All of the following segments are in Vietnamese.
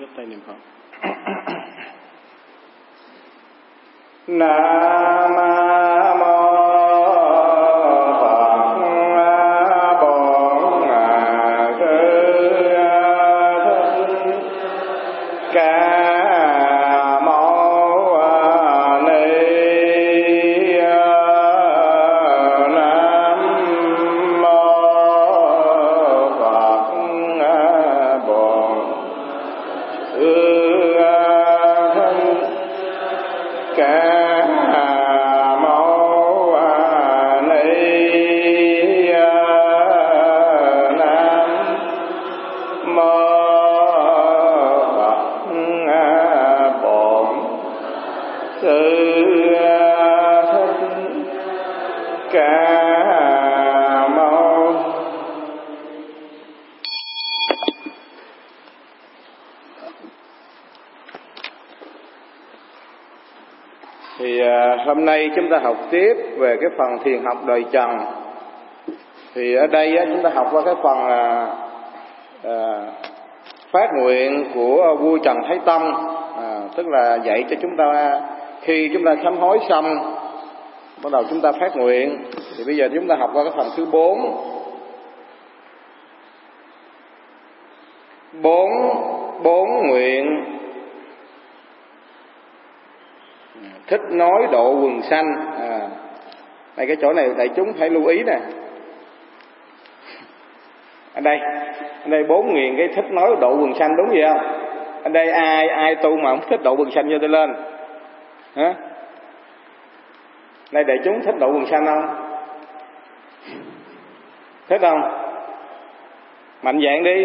tay niệm Phật. Nam mô Hôm nay chúng ta học tiếp về cái phần thiền học đời Trần. Thì ở đây chúng ta học qua cái phần phát nguyện của vua Trần Thái Tông, tức là dạy cho chúng ta khi chúng ta sám hối xong, bắt đầu chúng ta phát nguyện. Thì bây giờ chúng ta học qua cái phần thứ 4. Bốn nguyện thích nói độ quần sanh. Đây cái chỗ này đại chúng phải lưu ý nè. Ở đây 4 nguyện cái thích nói độ quần sanh, đúng gì không? Ở đây ai tu mà không thích độ quần sanh vô tay lên. Hả? Đây đại chúng thích độ quần sanh không? Thích không? Mạnh dạn đi.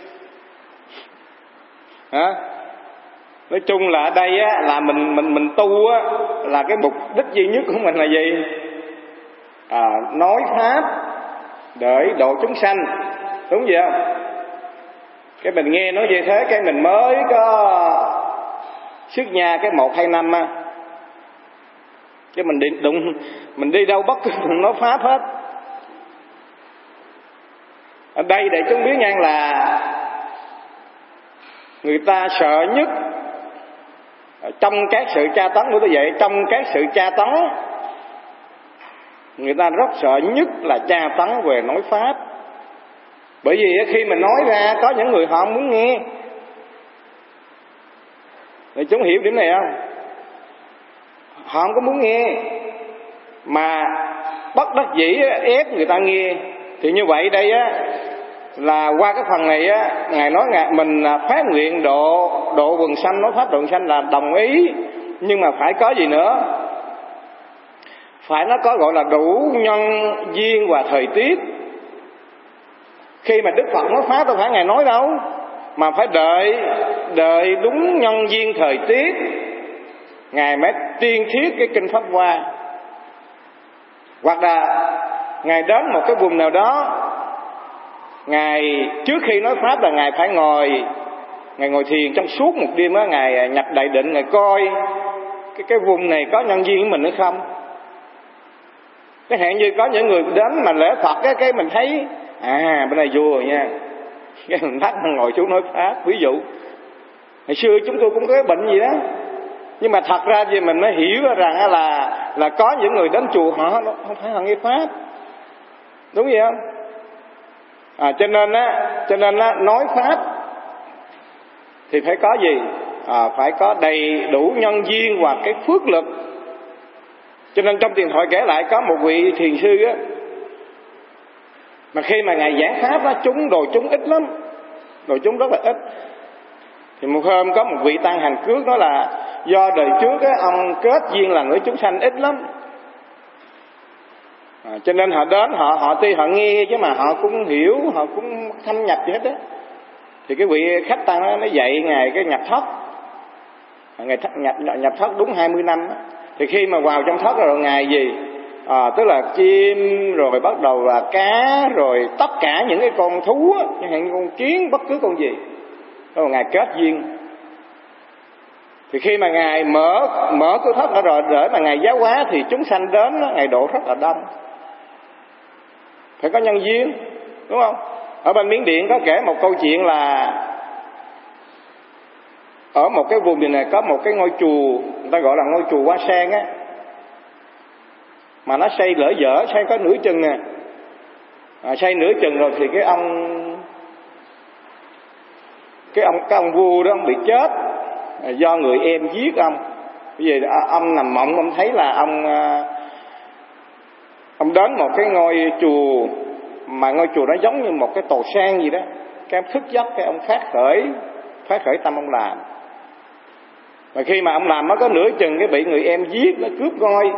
Hả? Nói chung là ở đây á, là mình tu á, là cái mục đích duy nhất của mình là gì? Nói pháp để độ chúng sanh, đúng vậy không? Cái mình nghe nói như thế, cái mình mới có xuất gia cái 1-2 năm á, cái mình đi đâu bất cứ nói pháp hết. Ở đây để chúng biết nha, là người ta sợ nhất trong các sự tra tấn của tôi vậy, trong các sự tra tấn người ta rất sợ nhất là tra tấn về nói pháp. Bởi vì khi mình nói ra có những người họ không muốn nghe. Thì chúng hiểu điểm này không? Họ không có muốn nghe, mà bất đắc dĩ ép người ta nghe. Thì như vậy đây á, là qua cái phần này á, Ngài nói mình phát nguyện độ quần sanh, nói pháp độ quần sanh là đồng ý, nhưng mà phải có gì nữa? Phải nó có gọi là đủ nhân duyên và thời tiết. Khi mà Đức Phật nói pháp đâu phải Ngài nói đâu, mà phải đợi đúng nhân duyên thời tiết, Ngài mới tiên thiết cái kinh Pháp Hoa. Hoặc là Ngài đến một cái vùng nào đó, Ngài trước khi nói pháp là Ngài phải ngồi thiền trong suốt một đêm á, Ngài nhập đại định, Ngài coi cái vùng này có nhân duyên của mình hay không. Cái hạn như có những người đến mà lễ Phật á, cái mình thấy bên này vua rồi nha, cái mình bắt ngồi xuống nói pháp. Ví dụ hồi xưa chúng tôi cũng có cái bệnh gì đó, nhưng mà thật ra thì mình mới hiểu rằng là có những người đến chùa họ không phải là nghe pháp, đúng vậy không? Cho nên nói pháp thì phải có gì? Phải có đầy đủ nhân duyên và cái phước lực. Cho nên trong tiền thoại kể lại có một vị thiền sư á, mà khi mà Ngài giảng pháp á, đồ chúng ít lắm, đồ chúng rất là ít. Thì một hôm có một vị tăng hành cước nói là do đời trước á, ông kết duyên là người chúng sanh ít lắm, cho nên họ đến họ tuy họ nghe chứ mà họ cũng hiểu, họ cũng thâm nhập gì hết á. Thì cái vị khách tăng đó, nó dạy Ngài cái nhập thất. Ngài nhập thất đúng 20 năm á. Thì khi mà vào trong thất rồi Ngài gì? Tức là chim, rồi bắt đầu là cá, rồi tất cả những cái con thú á, chẳng hạn như con kiến, bất cứ con gì. Rồi Ngài kết duyên. Thì khi mà Ngài mở cửa thất ra rồi để mà Ngài giáo hóa thì chúng sanh đến đó, Ngài độ rất là đông. Phải có nhân duyên, đúng không? Ở bên Miến Điện có kể một câu chuyện là Ở một cái vùng này có một cái ngôi chùa, người ta gọi là ngôi chùa Hoa Sen á, mà nó xây lỡ dở, xây có nửa chừng nè. Xây nửa chừng rồi thì cái ông vua đó ông bị chết do người em giết ông. Bởi vì ông nằm mộng, ông thấy là ông đến một cái ngôi chùa, mà ngôi chùa đó giống như một cái tòa sen gì đó. Cái ông thức giấc, cái ông phát khởi tâm ông làm. Mà khi mà ông làm nó có nửa chừng cái bị người em giết, nó cướp ngôi.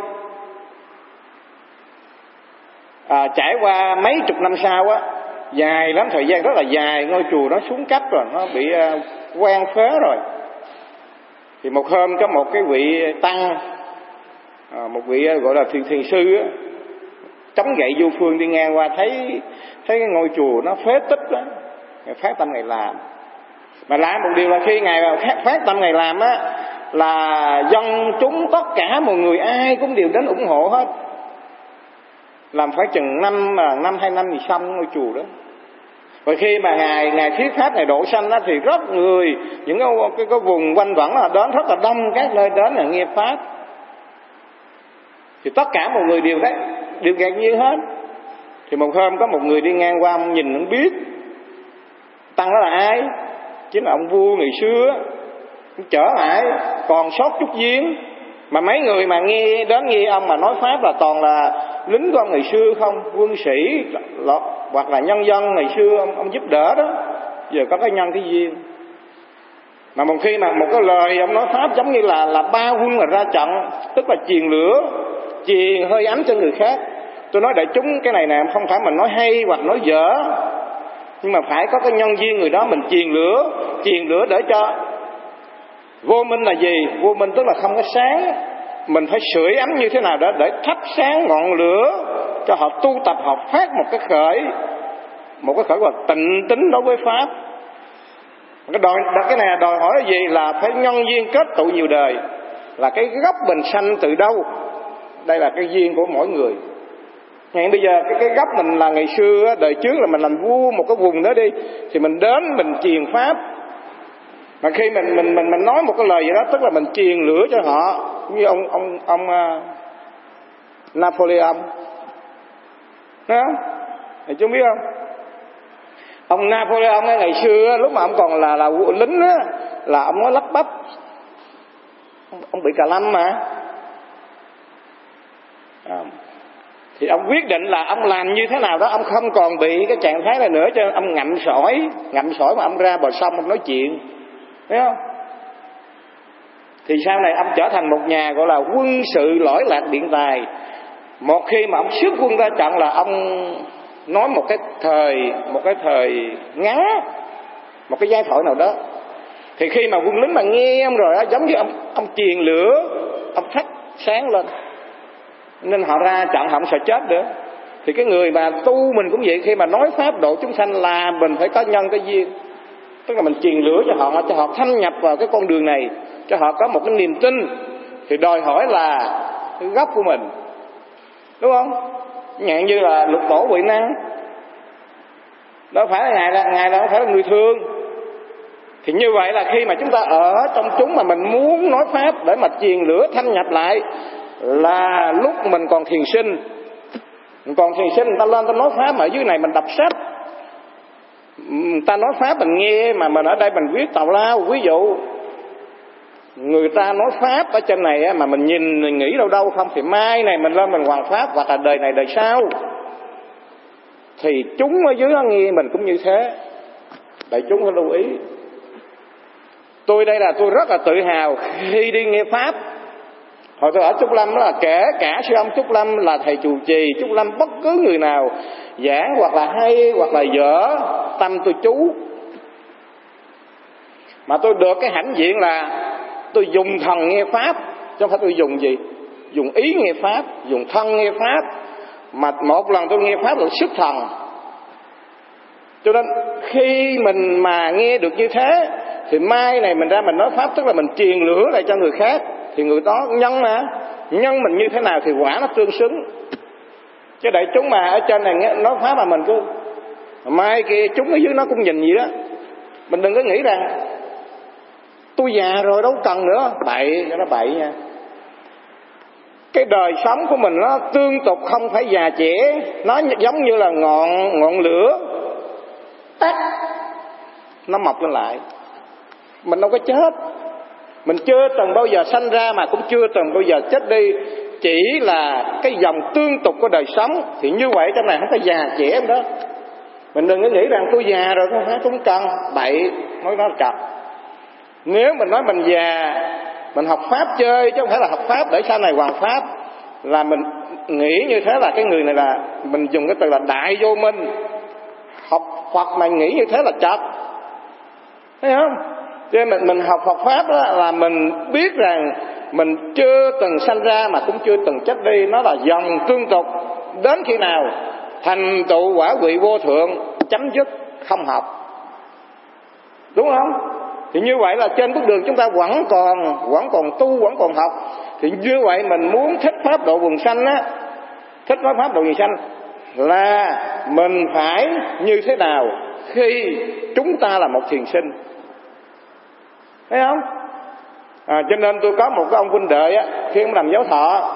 Trải qua mấy chục năm sau á, dài lắm, thời gian rất là dài, ngôi chùa nó xuống cấp rồi, nó bị quan phế rồi. Thì một hôm có một cái vị tăng, một vị gọi là thiền sư á, chống gậy vô phương đi ngang qua, thấy cái ngôi chùa nó phế tích đó, phát tâm Ngài làm. Mà làm một điều là khi Ngài phát tâm Ngài làm á, là dân chúng tất cả mọi người ai cũng đều đến ủng hộ hết. Làm phải chừng năm 2 năm thì xong ngôi chùa đó. Và khi mà Ngài thuyết pháp, Ngài độ sanh đó, thì rất người, những cái vùng quanh quẩn là đến rất là đông, các nơi đến là nghe pháp. Thì tất cả mọi người đều ngạc nhiên hết. Thì một hôm có một người đi ngang qua, ông nhìn ông biết tăng đó là ai, chính là ông vua ngày xưa. Ông trở lại còn sót chút giếng, mà mấy người mà nghe ông mà nói pháp là toàn là lính của ông ngày xưa không, quân sĩ hoặc là nhân dân ngày xưa ông giúp đỡ đó. Giờ có cái nhân cái duyên, mà một khi mà một cái lời ông nói pháp giống như là ba quân mà ra trận, tức là truyền lửa, truyền hơi ấm cho người khác. Tôi nói đại chúng cái này nè, không phải mình nói hay hoặc nói dở, nhưng mà phải có cái nhân duyên người đó mình truyền lửa để cho vô minh là gì? Vô minh tức là không có sáng. Mình phải sưởi ấm như thế nào đó để thắp sáng ngọn lửa cho họ tu tập, họ phát một cái khởi gọi tịnh tín đối với pháp. Cái này là đòi hỏi là gì? Là phải nhân duyên kết tụ nhiều đời, là cái gốc mình sanh từ đâu. Đây là cái duyên của mỗi người. Ngay bây giờ cái gốc mình là ngày xưa, đời trước là mình làm vua một cái vùng đó đi, thì mình đến mình truyền pháp. Mà khi mình nói một cái lời gì đó, tức là mình truyền lửa cho họ. Như ông Napoleon, đó, thì chú biết không? Ông Napoleon ấy, ngày xưa lúc mà ông còn là lính á, là ông nói lắp bắp. Ông bị cà lâm mà. Thì ông quyết định là ông làm như thế nào đó, ông không còn bị cái trạng thái này nữa, cho nên ông ngậm sỏi mà ông ra bờ sông ông nói chuyện, thấy không? Thì sau này ông trở thành một nhà gọi là quân sự lỗi lạc biện tài. Một khi mà ông xuất quân ra trận là ông nói một cái thời ngắn, một cái giai thoại nào đó, thì khi mà quân lính mà nghe ông rồi đó, giống như ông truyền lửa, ông thắp sáng lên, nên họ ra trận họ không sợ chết nữa. Thì cái người mà tu mình cũng vậy, khi mà nói pháp độ chúng sanh là mình phải có nhân cái duyên, tức là mình truyền lửa cho họ thâm nhập vào cái con đường này, cho họ có một cái niềm tin. Thì đòi hỏi là cái gốc của mình, đúng không? Nhận như là Lục Tổ Huệ Năng, đâu phải là ngài đâu phải là người thường. Thì như vậy là khi mà chúng ta ở trong chúng mà mình muốn nói pháp để mà truyền lửa thâm nhập lại, là lúc mình còn thiền sinh. Người ta lên ta nói pháp, mà ở dưới này mình đọc sách, người ta nói pháp mình nghe, mà mình ở đây mình viết tào lao. Ví dụ người ta nói pháp ở trên này mà mình nhìn mình nghĩ đâu không, thì mai này mình lên mình hoàn pháp, hoặc là đời này đời sau, thì chúng ở dưới nó nghe mình cũng như thế. Đại chúng phải lưu ý. Tôi đây là tôi rất là tự hào khi đi nghe pháp. Hồi tôi ở Trúc Lâm đó, là kể cả sư ông Trúc Lâm là thầy trụ trì Trúc Lâm, bất cứ người nào giảng hoặc là hay hoặc là dở, tâm tôi chú. Mà tôi được cái hãnh diện là tôi dùng thần nghe pháp, chứ không phải tôi dùng gì, dùng ý nghe pháp, dùng thân nghe pháp. Mà một lần tôi nghe pháp là sức thần. Cho nên khi mình mà nghe được như thế, thì mai này mình ra mình nói pháp, tức là mình truyền lửa lại cho người khác. Thì người đó nhân mình như thế nào thì quả nó tương xứng. Chứ đại chúng mà ở trên này nói pháp mà mình cứ mai kia chúng ở dưới nó cũng nhìn gì đó. Mình đừng có nghĩ rằng tôi già rồi đâu cần nữa. Bậy, nó bậy nha. Cái đời sống của mình nó tương tục, không phải già trẻ. Nó giống như là ngọn lửa tắt, nó mọc lên lại. Mình đâu có chết. Mình chưa từng bao giờ sanh ra mà cũng chưa từng bao giờ chết đi. Chỉ là cái dòng tương tục của đời sống. Thì như vậy trong này không có già trẻ đó. Mình đừng có nghĩ rằng tôi già rồi không phải tôi không cần. Bậy, nói nó là trật. Nếu mình nói mình già, mình học Pháp chơi chứ không phải là học Pháp để sau này hoàn Pháp, là mình nghĩ như thế là cái người này là, mình dùng cái từ là đại vô minh. Học Phật mà nghĩ như thế là trật, thấy không? Cho nên mình học Phật Pháp đó là mình biết rằng mình chưa từng sanh ra mà cũng chưa từng chết đi. Nó là dòng tương tục. Đến khi nào thành tựu quả vị vô thượng, chấm dứt không học. Đúng không? Thì như vậy là trên bước đường chúng ta vẫn còn tu, vẫn còn học. Thì như vậy mình muốn thích pháp độ quần sanh á, thích pháp độ quần sanh là mình phải như thế nào khi chúng ta là một thiền sinh, thấy không? Cho nên tôi có một cái ông huynh đệ á, khi ông làm giáo thọ,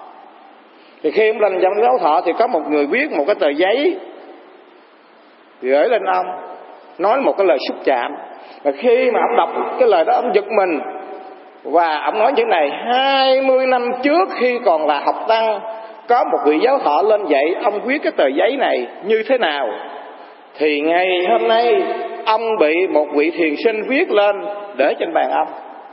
thì khi ông làm giáo thọ thì có một người viết một cái tờ giấy gửi lên ông, nói một cái lời xúc chạm. Và khi mà ông đọc cái lời đó ông giật mình. Và ông nói như này: 20 năm trước khi còn là học tăng, có một vị giáo thọ lên dạy ông viết cái tờ giấy này như thế nào, thì ngày hôm nay ông bị một vị thiền sinh viết lên để trên bàn ông.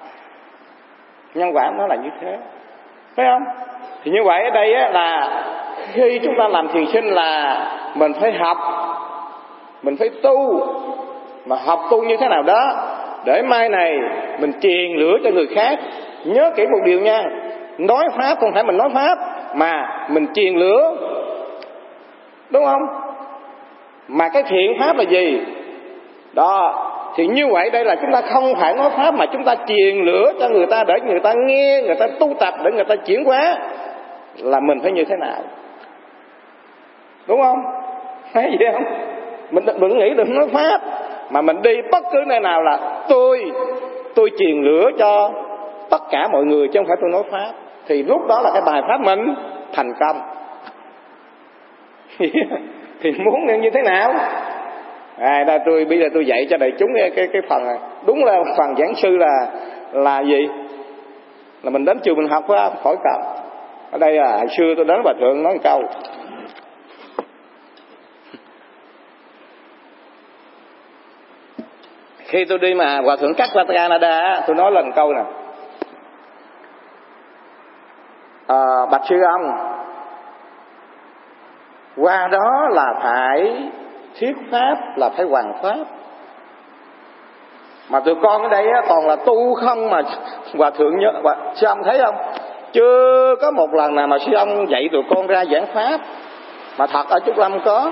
Nhân quả nó là như thế, phải không? Thì như vậy ở đây á, là khi chúng ta làm thiền sinh là mình phải học, mình phải tu. Mà học tu như thế nào đó để mai này mình truyền lửa cho người khác. Nhớ kỹ một điều nha, nói pháp không phải mình nói pháp, mà mình truyền lửa, đúng không? Mà cái thiện pháp là gì? Đó, thì như vậy đây là chúng ta không phải nói pháp, mà chúng ta truyền lửa cho người ta để người ta nghe, người ta tu tập, để người ta chuyển hóa. Là mình phải như thế nào, đúng không? Thấy gì không? Mình đừng nghĩ đừng nói pháp, mà mình đi bất cứ nơi nào là tôi truyền lửa cho tất cả mọi người, chứ không phải tôi nói pháp. Thì lúc đó là cái bài pháp mình thành công. Thì muốn như thế nào? Bây giờ tôi dạy cho đại chúng cái phần này. Đúng là phần giảng sư là gì? Là mình đến trường mình học phải không? Khỏi cần. Ở đây là hồi xưa tôi đến Hòa Thượng nói một câu. Khi tôi đi mà Hòa Thượng cắt qua Canada, tôi nói lên câu nè: bạch sư ông, qua đó là phải thuyết pháp, là phải hoàn pháp. Mà tụi con ở đây toàn là tu không mà. Hòa Thượng nhớ, sư ông thấy không? Chưa có một lần nào mà sư ông dạy tụi con ra giảng pháp. Mà thật ở Trúc Lâm có.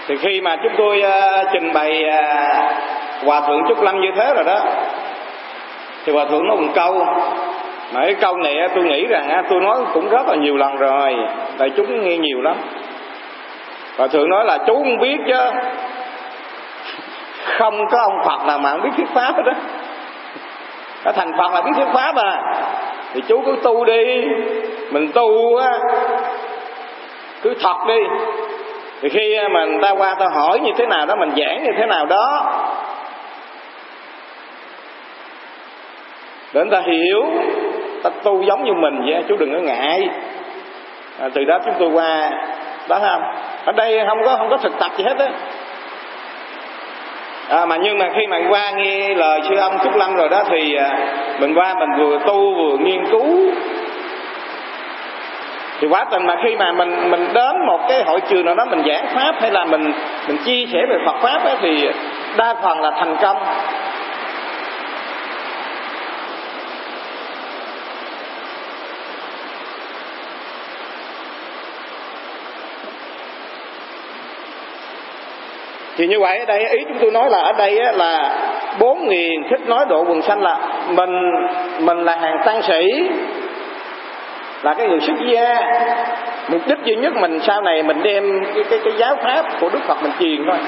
Thì khi mà chúng tôi trình bày Hòa Thượng Trúc Lâm như thế rồi đó, thì Hòa Thượng nói một câu, mà cái câu này tôi nghĩ rằng tôi nói cũng rất là nhiều lần rồi, đại chúng nghe nhiều lắm. Hòa Thượng nói là chú không biết chứ, không có ông Phật nào mà không biết thuyết pháp hết đó. Đã thành Phật là biết thuyết pháp à, thì chú cứ tu đi, mình tu á cứ thật đi. Thì khi mà người ta qua ta hỏi như thế nào đó, mình giảng như thế nào đó để người ta hiểu, ta tu giống như mình vậy, chú đừng có ngại. Từ đó chúng tôi qua đó, không ở đây không có thực tập gì hết á. Mà nhưng mà khi mà qua nghe lời sư ông Trúc Lâm rồi đó, thì mình qua mình vừa tu vừa nghiên cứu. Thì quá tình mà khi mà mình đến một cái hội trường nào đó mình giảng pháp hay là mình chia sẻ về Phật pháp ấy, thì đa phần là thành công. Thì như vậy ở đây ý chúng tôi nói là ở đây là 4.000 thích nói độ quần sanh, là mình là hàng tăng sĩ, là cái người xuất gia. Mục đích duy nhất mình sau này mình đem cái giáo pháp của Đức Phật mình truyền thôi.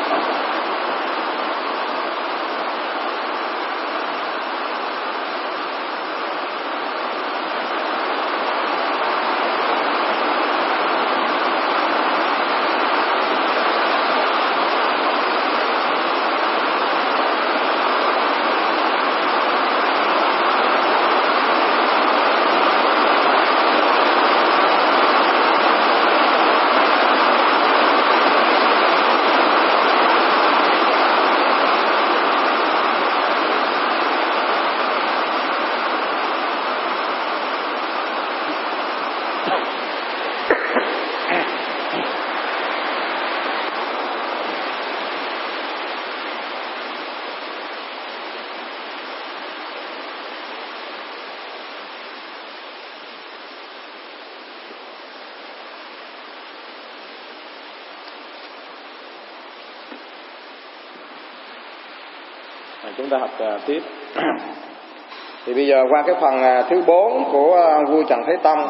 Chúng ta học tiếp. Thì bây giờ qua cái phần thứ 4 của vua Trần Thái Tông.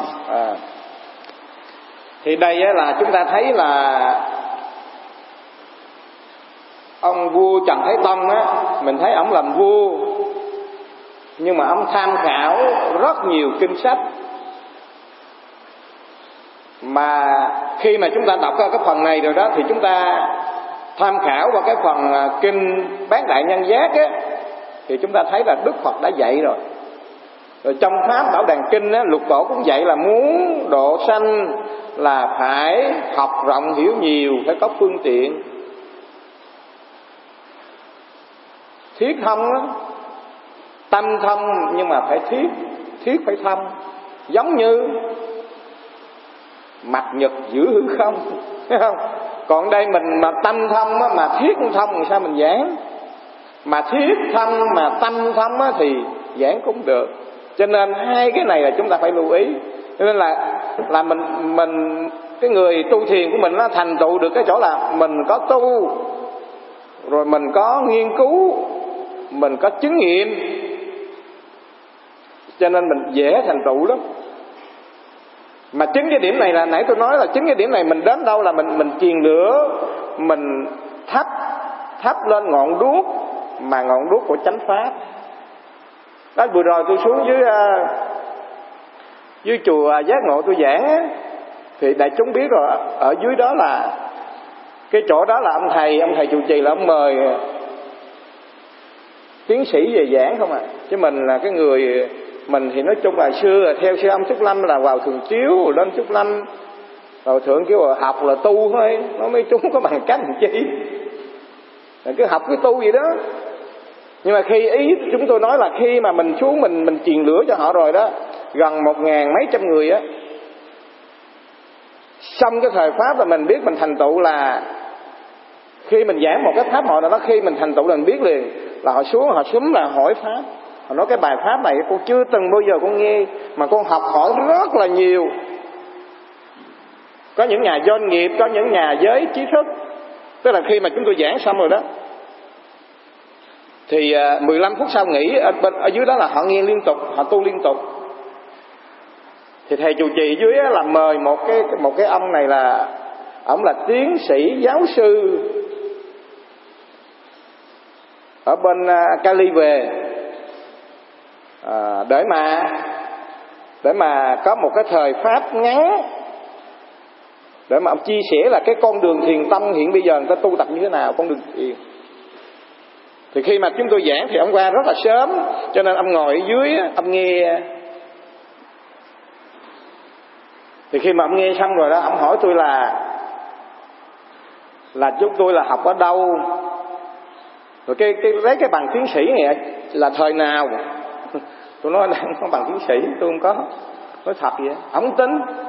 Thì đây là chúng ta thấy là ông vua Trần Thái Tông á, mình thấy ông làm vua nhưng mà ông tham khảo rất nhiều kinh sách. Mà khi mà chúng ta đọc cái phần này rồi đó, thì chúng ta tham khảo vào cái phần kinh Bát Đại Nhân Giác á, thì chúng ta thấy là Đức Phật đã dạy rồi. Rồi trong Pháp Bảo Đàn Kinh á, Lục Tổ cũng dạy là muốn độ sanh là phải học rộng hiểu nhiều, phải có phương tiện. Thiết thông á, tâm thông nhưng mà phải thiết phải thông. Giống như mặt nhật giữa hư không, thấy không? Còn đây mình mà tâm thông á, mà thiết không thông thì sao mình giảng? Mà thiết thông mà tâm thông á, thì giảng cũng được. Cho nên hai cái này là chúng ta phải lưu ý. Cho nên là mình cái người tu thiền của mình nó thành tựu được cái chỗ là mình có tu, rồi mình có nghiên cứu, mình có chứng nghiệm, cho nên mình dễ thành tựu lắm. Mà chính cái điểm này là nãy tôi nói là chính cái điểm này mình đến đâu là mình truyền lửa, mình thắp lên ngọn đuốc, mà ngọn đuốc của chánh pháp. Đó, vừa rồi tôi xuống dưới chùa Giác Ngộ tôi giảng á, thì đại chúng biết rồi, ở dưới đó là cái chỗ đó là ông thầy trụ trì là ông mời tiến sĩ về giảng không à. Chứ mình là cái người, mình thì nói chung là xưa theo sư ông Trúc Lâm là vào Thường Chiếu rồi lên Trúc Lâm, rồi thượng kêu là học là tu thôi, nó mới chúng có bằng cách làm chi, là cứ học cứ tu gì đó. Nhưng mà khi ý chúng tôi nói là khi mà mình xuống mình truyền lửa cho họ rồi đó, gần 1.000 mấy trăm người á, xong cái thời Pháp là mình biết mình thành tựu là khi mình giảng một cái pháp họ nào đó, khi mình thành tựu là mình biết liền là họ xuống là hỏi pháp. Họ nói cái bài pháp này con chưa từng bao giờ con nghe, mà con học hỏi rất là nhiều. Có những nhà doanh nghiệp, có những nhà giới trí thức. Tức là khi mà chúng tôi giảng xong rồi đó, thì 15 phút sau nghỉ, ở dưới đó là họ nghe liên tục, họ tu liên tục. Thì thầy trụ trì dưới là mời một cái ông này là ông là tiến sĩ giáo sư ở bên Cali về, để mà có một cái thời pháp ngắn để mà ông chia sẻ là cái con đường thiền tông hiện bây giờ người ta tu tập như thế nào, con đường thiền. Thì khi mà chúng tôi giảng thì ông qua rất là sớm, cho nên ông ngồi ở dưới ông nghe. Thì khi mà ông nghe xong rồi đó, ông hỏi tôi là chúng tôi là học ở đâu, rồi lấy cái bằng tiến sĩ này là thời nào. Tôi nói là không có bằng tiến sĩ, tôi không có. Nói thật vậy, ông không tin.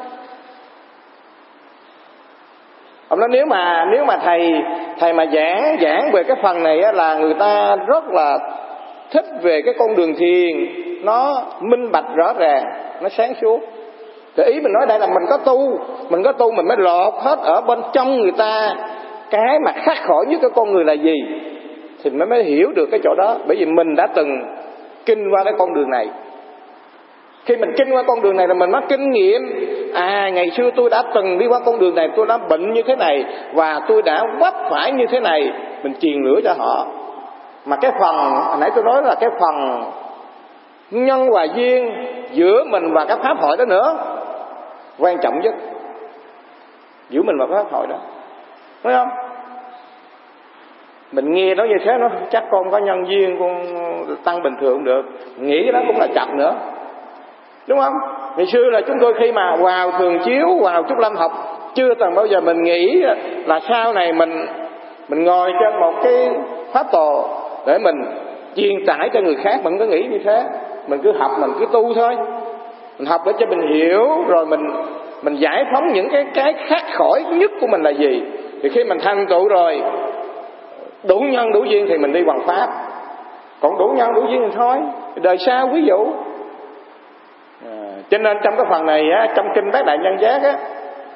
Ông nói nếu mà thầy mà giảng về cái phần này á, là người ta rất là thích về cái con đường thiền, nó minh bạch rõ ràng, nó sáng suốt. Thì ý mình nói đây là mình có tu mình mới lột hết ở bên trong người ta cái mà khắc khổ nhất cái con người là gì, thì mình mới hiểu được cái chỗ đó. Bởi vì mình đã từng kinh qua cái con đường này. Khi mình kinh qua con đường này là mình mới kinh nghiệm ngày xưa tôi đã từng đi qua con đường này, tôi đã bệnh như thế này và tôi đã vấp phải như thế này. Mình truyền lửa cho họ. Mà cái phần hồi nãy tôi nói là cái phần nhân và duyên giữa mình và cái pháp hội đó nữa, quan trọng nhất. Giữa mình và pháp hội đó, thấy không? Mình nghe nói như thế, nó chắc con có nhân duyên, con tăng bình thường được, nghĩ cái đó cũng là chậm nữa, đúng không? Ngày xưa là chúng tôi khi mà vào thường chiếu, vào Trúc Lâm học, chưa từng bao giờ mình nghĩ là sau này mình ngồi trên một cái pháp tồ để mình truyền tải cho người khác. Mình có nghĩ như thế. Mình cứ học, mình cứ tu thôi. Mình học để cho mình hiểu, rồi mình giải phóng những cái khát khỏi nhất của mình là gì. Thì khi mình thành tựu rồi, đủ nhân đủ duyên thì mình đi bằng pháp. Còn đủ nhân đủ duyên thì thôi, đời sau ví dụ. Cho nên trong cái phần này á, trong kinh Bát Đại Nhân Giác á,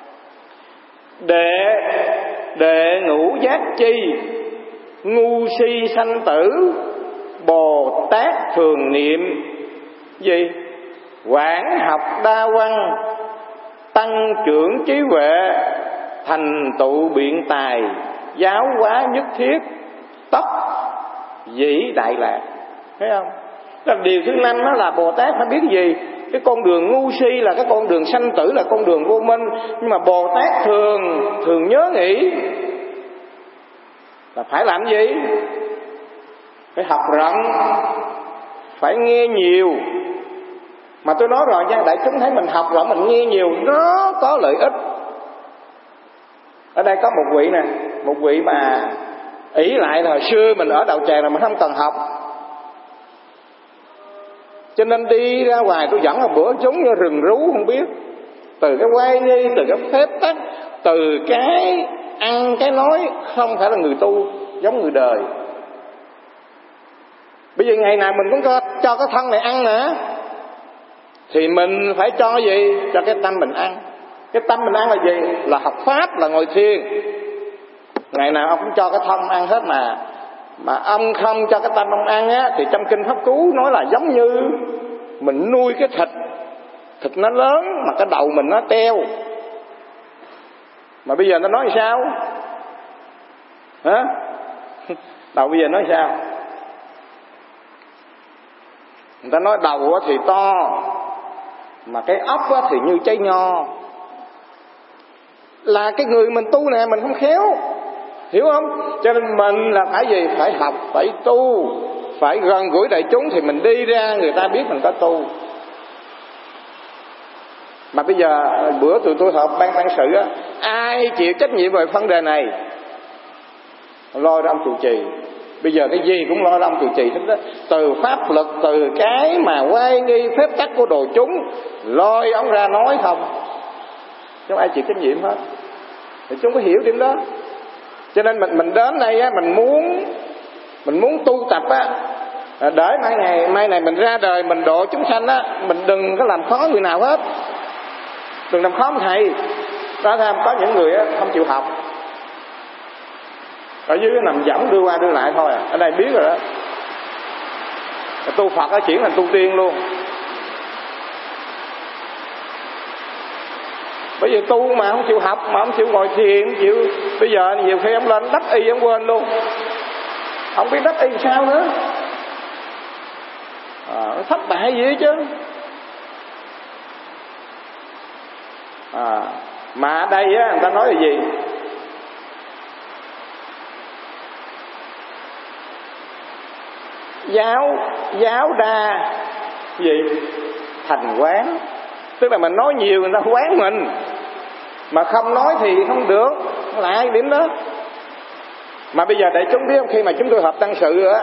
đệ ngũ giác chi, ngu si sanh tử, Bồ Tát thường niệm gì? Quảng học đa văn, tăng trưởng trí huệ, thành tựu biện tài, giáo hóa nhất thiết, tóc dĩ đại lạc. Thấy không? Là điều thứ 5 đó là Bồ Tát phải biết gì? Cái con đường ngu si là cái con đường sanh tử, là con đường vô minh. Nhưng mà Bồ Tát thường nhớ nghĩ là phải làm gì? Phải học rộng, phải nghe nhiều. Mà tôi nói rồi nha, đại chúng thấy mình học rộng, mình nghe nhiều, nó có lợi ích. Ở đây có một vị nè, một vị mà ỷ lại là hồi xưa mình ở đạo tràng là mình không cần học, cho nên đi ra ngoài tôi dẫn một bữa giống như rừng rú không biết. Từ cái quay nghi, từ cái phép tắc, từ cái ăn cái nói, không phải là người tu, giống người đời. Bây giờ ngày nào mình cũng cho cái thân này ăn nữa, thì mình phải cho gì? Cho cái tâm mình ăn. Cái tâm mình ăn là gì? Là học pháp, là ngồi thiền. Ngày nào ông cũng cho cái thân ăn hết mà ông không cho cái tâm ông ăn á, thì trong kinh Pháp Cú nói là giống như mình nuôi cái thịt nó lớn mà cái đầu mình nó teo. Mà bây giờ nó nói sao? Hả? Đầu bây giờ nói sao? Người ta nói đầu thì to, mà cái óc thì như trái nho. Là cái người mình tu nè, mình không khéo, hiểu không? Cho nên mình là phải gì? Phải học, phải tu, phải gần gũi đại chúng thì mình đi ra người ta biết mình có tu. Mà bây giờ bữa tụi tôi họp ban tăng sự á, ai chịu trách nhiệm về vấn đề này? Lo ra ông trụ trì. Bây giờ cái gì cũng lo ra ông trụ trì hết đó. Từ pháp lực, từ cái mà quay nghi phép tắc của đồ chúng, lôi ông ra nói không, chứ ai chịu trách nhiệm hết. Thì chúng có hiểu điểm đó. Cho nên mình đến đây á, mình muốn tu tập á, để mai này mình ra đời mình độ chúng sanh á, mình đừng có làm khó người nào hết, đừng làm khó thầy. Đó tham có những người á không chịu học, ở dưới nằm dẫm đưa qua đưa lại thôi à. Ở đây biết rồi đó, tu Phật á chuyển thành tu tiên luôn. Bởi vì tu mà không chịu học, mà không chịu ngồi thiền, không chịu. Bây giờ nhiều khi ông lên đắp y ông quên luôn, không biết đắp y sao nữa. Nó thất bại gì hết chứ. Mà ở đây á người ta nói là gì? Giáo đa gì? Thành quán. Tức là mình nói nhiều người ta quán mình, mà không nói thì không được. Lại điểm đó. Mà bây giờ đại chúng biết không, khi mà chúng tôi họp tăng sự á,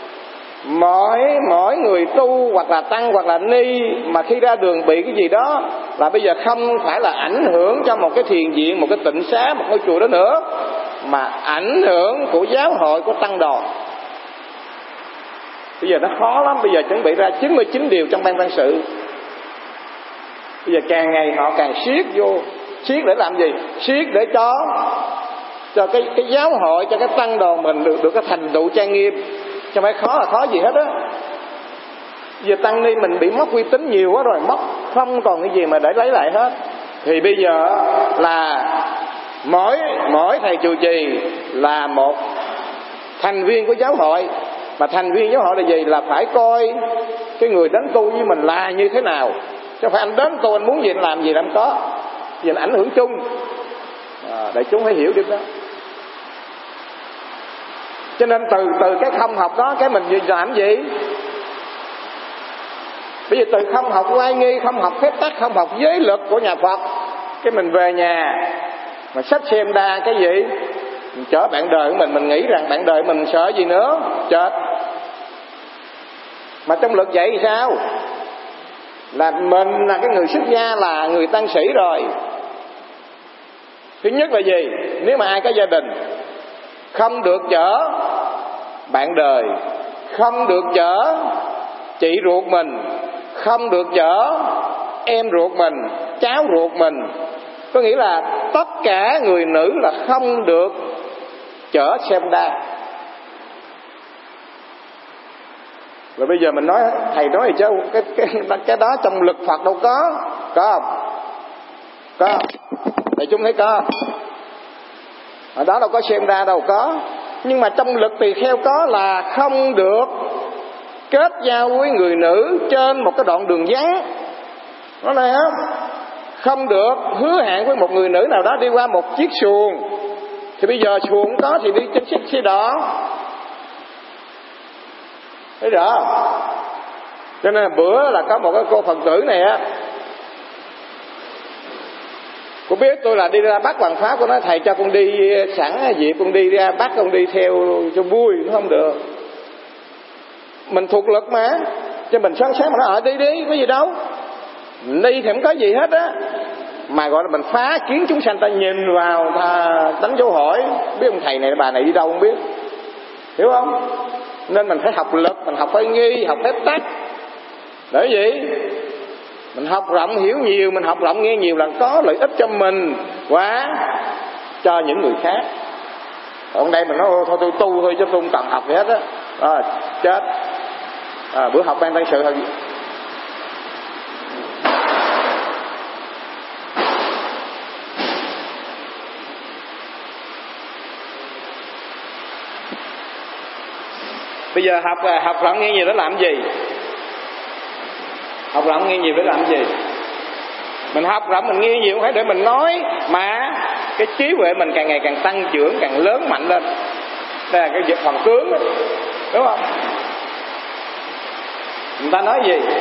mỗi người tu hoặc là tăng hoặc là ni mà khi ra đường bị cái gì đó là bây giờ không phải là ảnh hưởng cho một cái thiền viện, một cái tịnh xá, một ngôi chùa đó nữa, mà ảnh hưởng của giáo hội, của tăng đoàn. Bây giờ nó khó lắm. Bây giờ chuẩn bị ra 99 điều trong ban tăng sự. Bây giờ càng ngày họ càng siết vô. Siết để làm gì? Siết để cho cái giáo hội, cho cái tăng đoàn mình được cái thành tựu trang nghiêm. Chứ phải khó là khó gì hết á. Giờ tăng ni mình bị mất uy tín nhiều quá rồi, mất không còn cái gì mà để lấy lại hết. Thì bây giờ là mỗi thầy trụ trì là một thành viên của giáo hội. Mà thành viên giáo hội là gì? Là phải coi cái người đến tu với mình là như thế nào. Chứ không phải anh đến tu anh muốn gì anh làm gì làm có. Vì ảnh hưởng chung. Đại chúng phải hiểu điều đó. Cho nên từ cái không học đó, cái mình làm gì? Bây giờ từ không học oai nghi, không học phép tắc, không học giới luật của nhà Phật, cái mình về nhà mà sách xem đa cái gì? Mình chở bạn đời của mình nghĩ rằng bạn đời mình sợ gì nữa? Chết. Mà trong luật vậy thì sao? Là mình là cái người xuất gia, là người tăng sĩ rồi. Thứ nhất là gì? Nếu mà ai có gia đình, không được chở bạn đời, không được chở chị ruột mình, không được chở em ruột mình, cháu ruột mình. Có nghĩa là tất cả người nữ là không được chở xe Honda. Rồi bây giờ mình nói, thầy nói gì chứ cái đó trong luật Phật đâu có không? Có không? Thầy chúng thấy có không? Ở đó đâu có xem ra đâu có. Nhưng mà trong luật tỳ kheo có là không được kết giao với người nữ trên một cái đoạn đường vắng. Nói này không? Không được hứa hẹn với một người nữ nào đó đi qua một chiếc xuồng. Thì bây giờ xuồng có thì đi trên chiếc xe đỏ. Thấy rõ không? Cho nên bữa là có một cái cô Phật tử này á, cô biết tôi là đi ra bắt Hoàng Pháp. Cô nói thầy cho con đi sẵn dịp con đi ra bắt, con đi theo cho vui. Nó không được. Mình thuộc luật mà. Cho mình sáng mà nói đi có gì đâu. Đi thì không có gì hết á. Mà gọi là mình phá kiến chúng sanh, ta nhìn vào ta đánh dấu hỏi. Biết ông thầy này bà này đi đâu không biết. Hiểu không? Nên mình phải học luật, mình học phải nghi, học phép tắc. Để gì? Mình học rộng hiểu nhiều, mình học rộng nghe nhiều là có lợi ích cho mình quá, cho những người khác. Còn đây mình nói thôi tôi tu thôi chứ tôi không cần học gì hết á. Rồi chết. Bữa học ban tăng sự thôi. Bây giờ học rộng nghe nhiều để làm gì? Học rộng nghe nhiều để làm gì? Mình học rộng mình nghe nhiều không phải để mình nói, mà cái trí huệ mình càng ngày càng tăng trưởng, càng lớn mạnh lên. Đây là cái việc phần tướng đó. Đúng không? Người ta nói gì?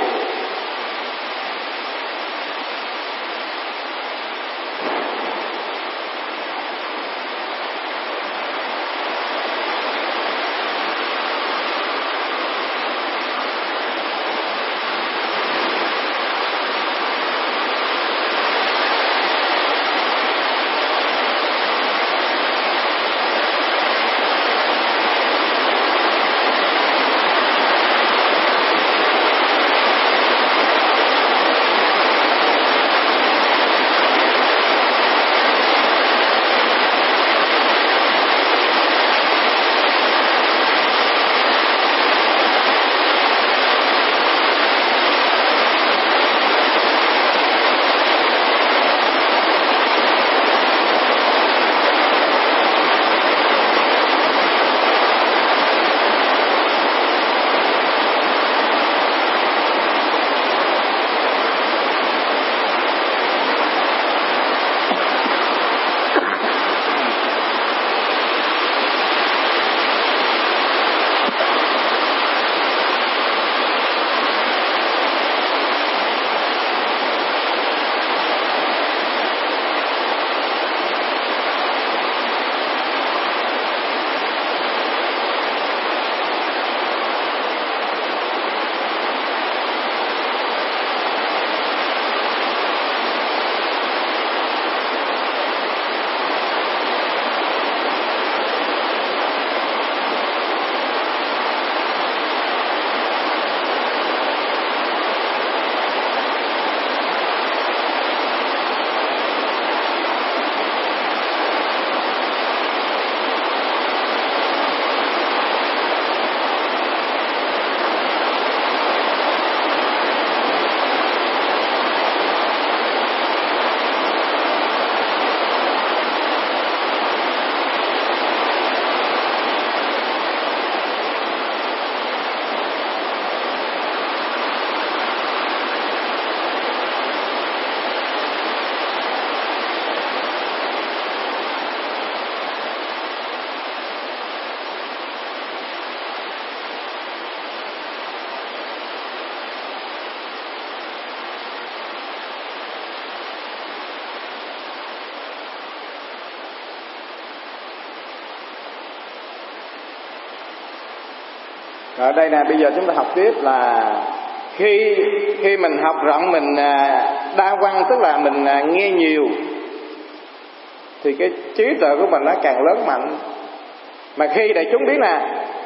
Ở đây nè, bây giờ chúng ta học tiếp là khi mình học rộng, mình đa văn, tức là mình nghe nhiều, thì cái trí tuệ của mình nó càng lớn mạnh. Mà khi đại chúng biết nè,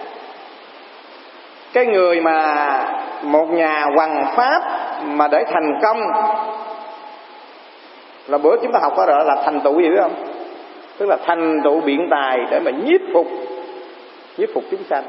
cái người mà một nhà hoằng pháp mà để thành công, là bữa chúng ta học có rõ là thành tựu gì biết không? Tức là thành tựu biện tài để mà nhiếp phục chúng sanh.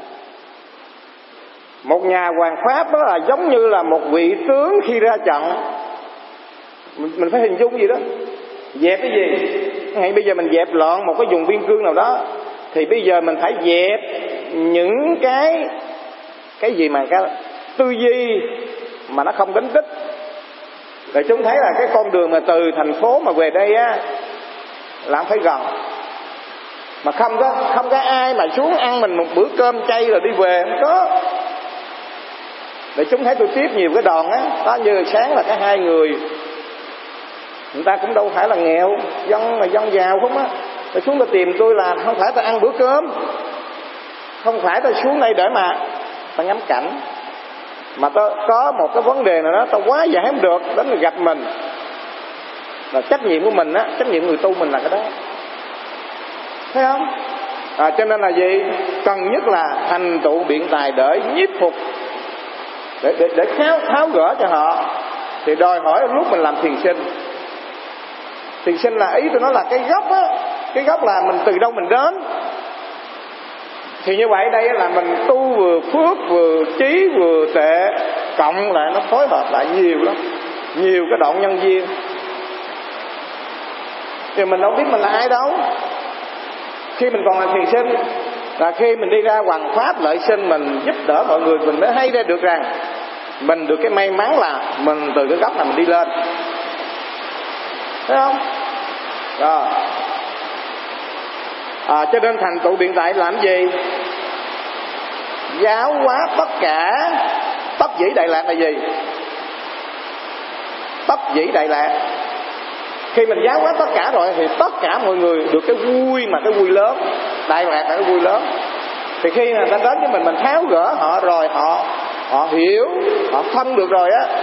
Một nhà hoằng pháp đó là giống như là một vị tướng khi ra trận. Mình phải hình dung gì đó. Dẹp cái gì? Ngay bây giờ mình dẹp loạn một cái vùng biên cương nào đó, thì bây giờ mình phải dẹp những cái gì mà cái tư duy mà nó không đến đích. Để chúng thấy là cái con đường mà từ thành phố mà về đây á là phải gần, mà không có ai mà xuống ăn mình một bữa cơm chay rồi đi về, không có. Để chúng thấy tôi tiếp nhiều cái đoàn á, đó như sáng là cái hai người ta cũng đâu phải là nghèo, dân giàu không á. Để xuống ta tìm tôi là không phải ta ăn bữa cơm, không phải ta xuống đây để mà ta ngắm cảnh, mà ta có một cái vấn đề nào đó ta quá giải không được, đến người gặp mình. Là trách nhiệm của mình á, trách nhiệm người tu mình là cái đó, thấy không? Cho nên là gì? Cần nhất là thành tựu biện tài để nhiếp phục, để tháo gỡ cho họ. Thì đòi hỏi lúc mình làm thiền sinh. Thiền sinh là ý tôi nói là cái gốc á, cái gốc là mình từ đâu mình đến. Thì như vậy đây là mình tu vừa phước vừa trí vừa tuệ, cộng lại nó phối hợp lại nhiều lắm, nhiều cái đoạn nhân duyên. Thì mình đâu biết mình là ai đâu. Khi mình còn là thiền sinh, là khi mình đi ra hoằng pháp lợi sinh, mình giúp đỡ mọi người, mình mới hay ra được rằng mình được cái may mắn là mình từ cái gốc này mình đi lên, thấy không? Rồi. Cho nên thành tựu biện tài làm gì? Giáo hóa tất cả. Tất dĩ Đại Lạc là gì? Tất dĩ Đại Lạc. Khi mình giáo hóa tất cả rồi thì tất cả mọi người được cái vui, mà cái vui lớn. Đại Lạc là cái vui lớn. Thì khi người ta đến với mình tháo gỡ họ rồi, họ hiểu, họ thông được rồi á,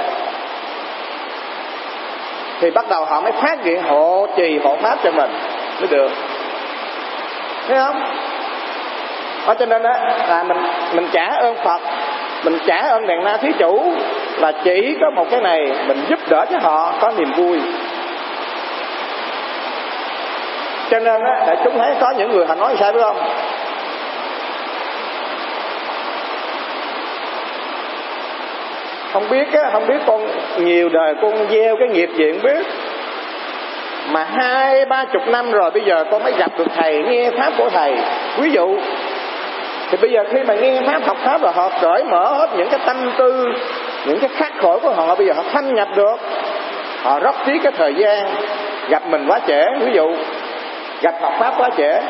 thì bắt đầu họ mới phát hiện hộ trì hộ pháp cho mình mới được, thấy không? Cho nên á là mình trả ơn Phật, mình trả ơn đàn na thí chủ, là chỉ có một cái này mình giúp đỡ cho họ có niềm vui. Cho nên á, để chúng thấy có những người họ nói sao biết không? Không biết con nhiều đời con gieo cái nghiệp gì không biết, mà 20-30 năm rồi bây giờ con mới gặp được thầy, nghe pháp của thầy. Ví dụ thì bây giờ khi mà nghe pháp, học pháp là họ cởi mở hết những cái tâm tư, những cái khắc khổ của họ, bây giờ họ thâm nhập được. Họ rót tí cái thời gian, gặp mình quá trễ, ví dụ gặp học pháp quá trễ,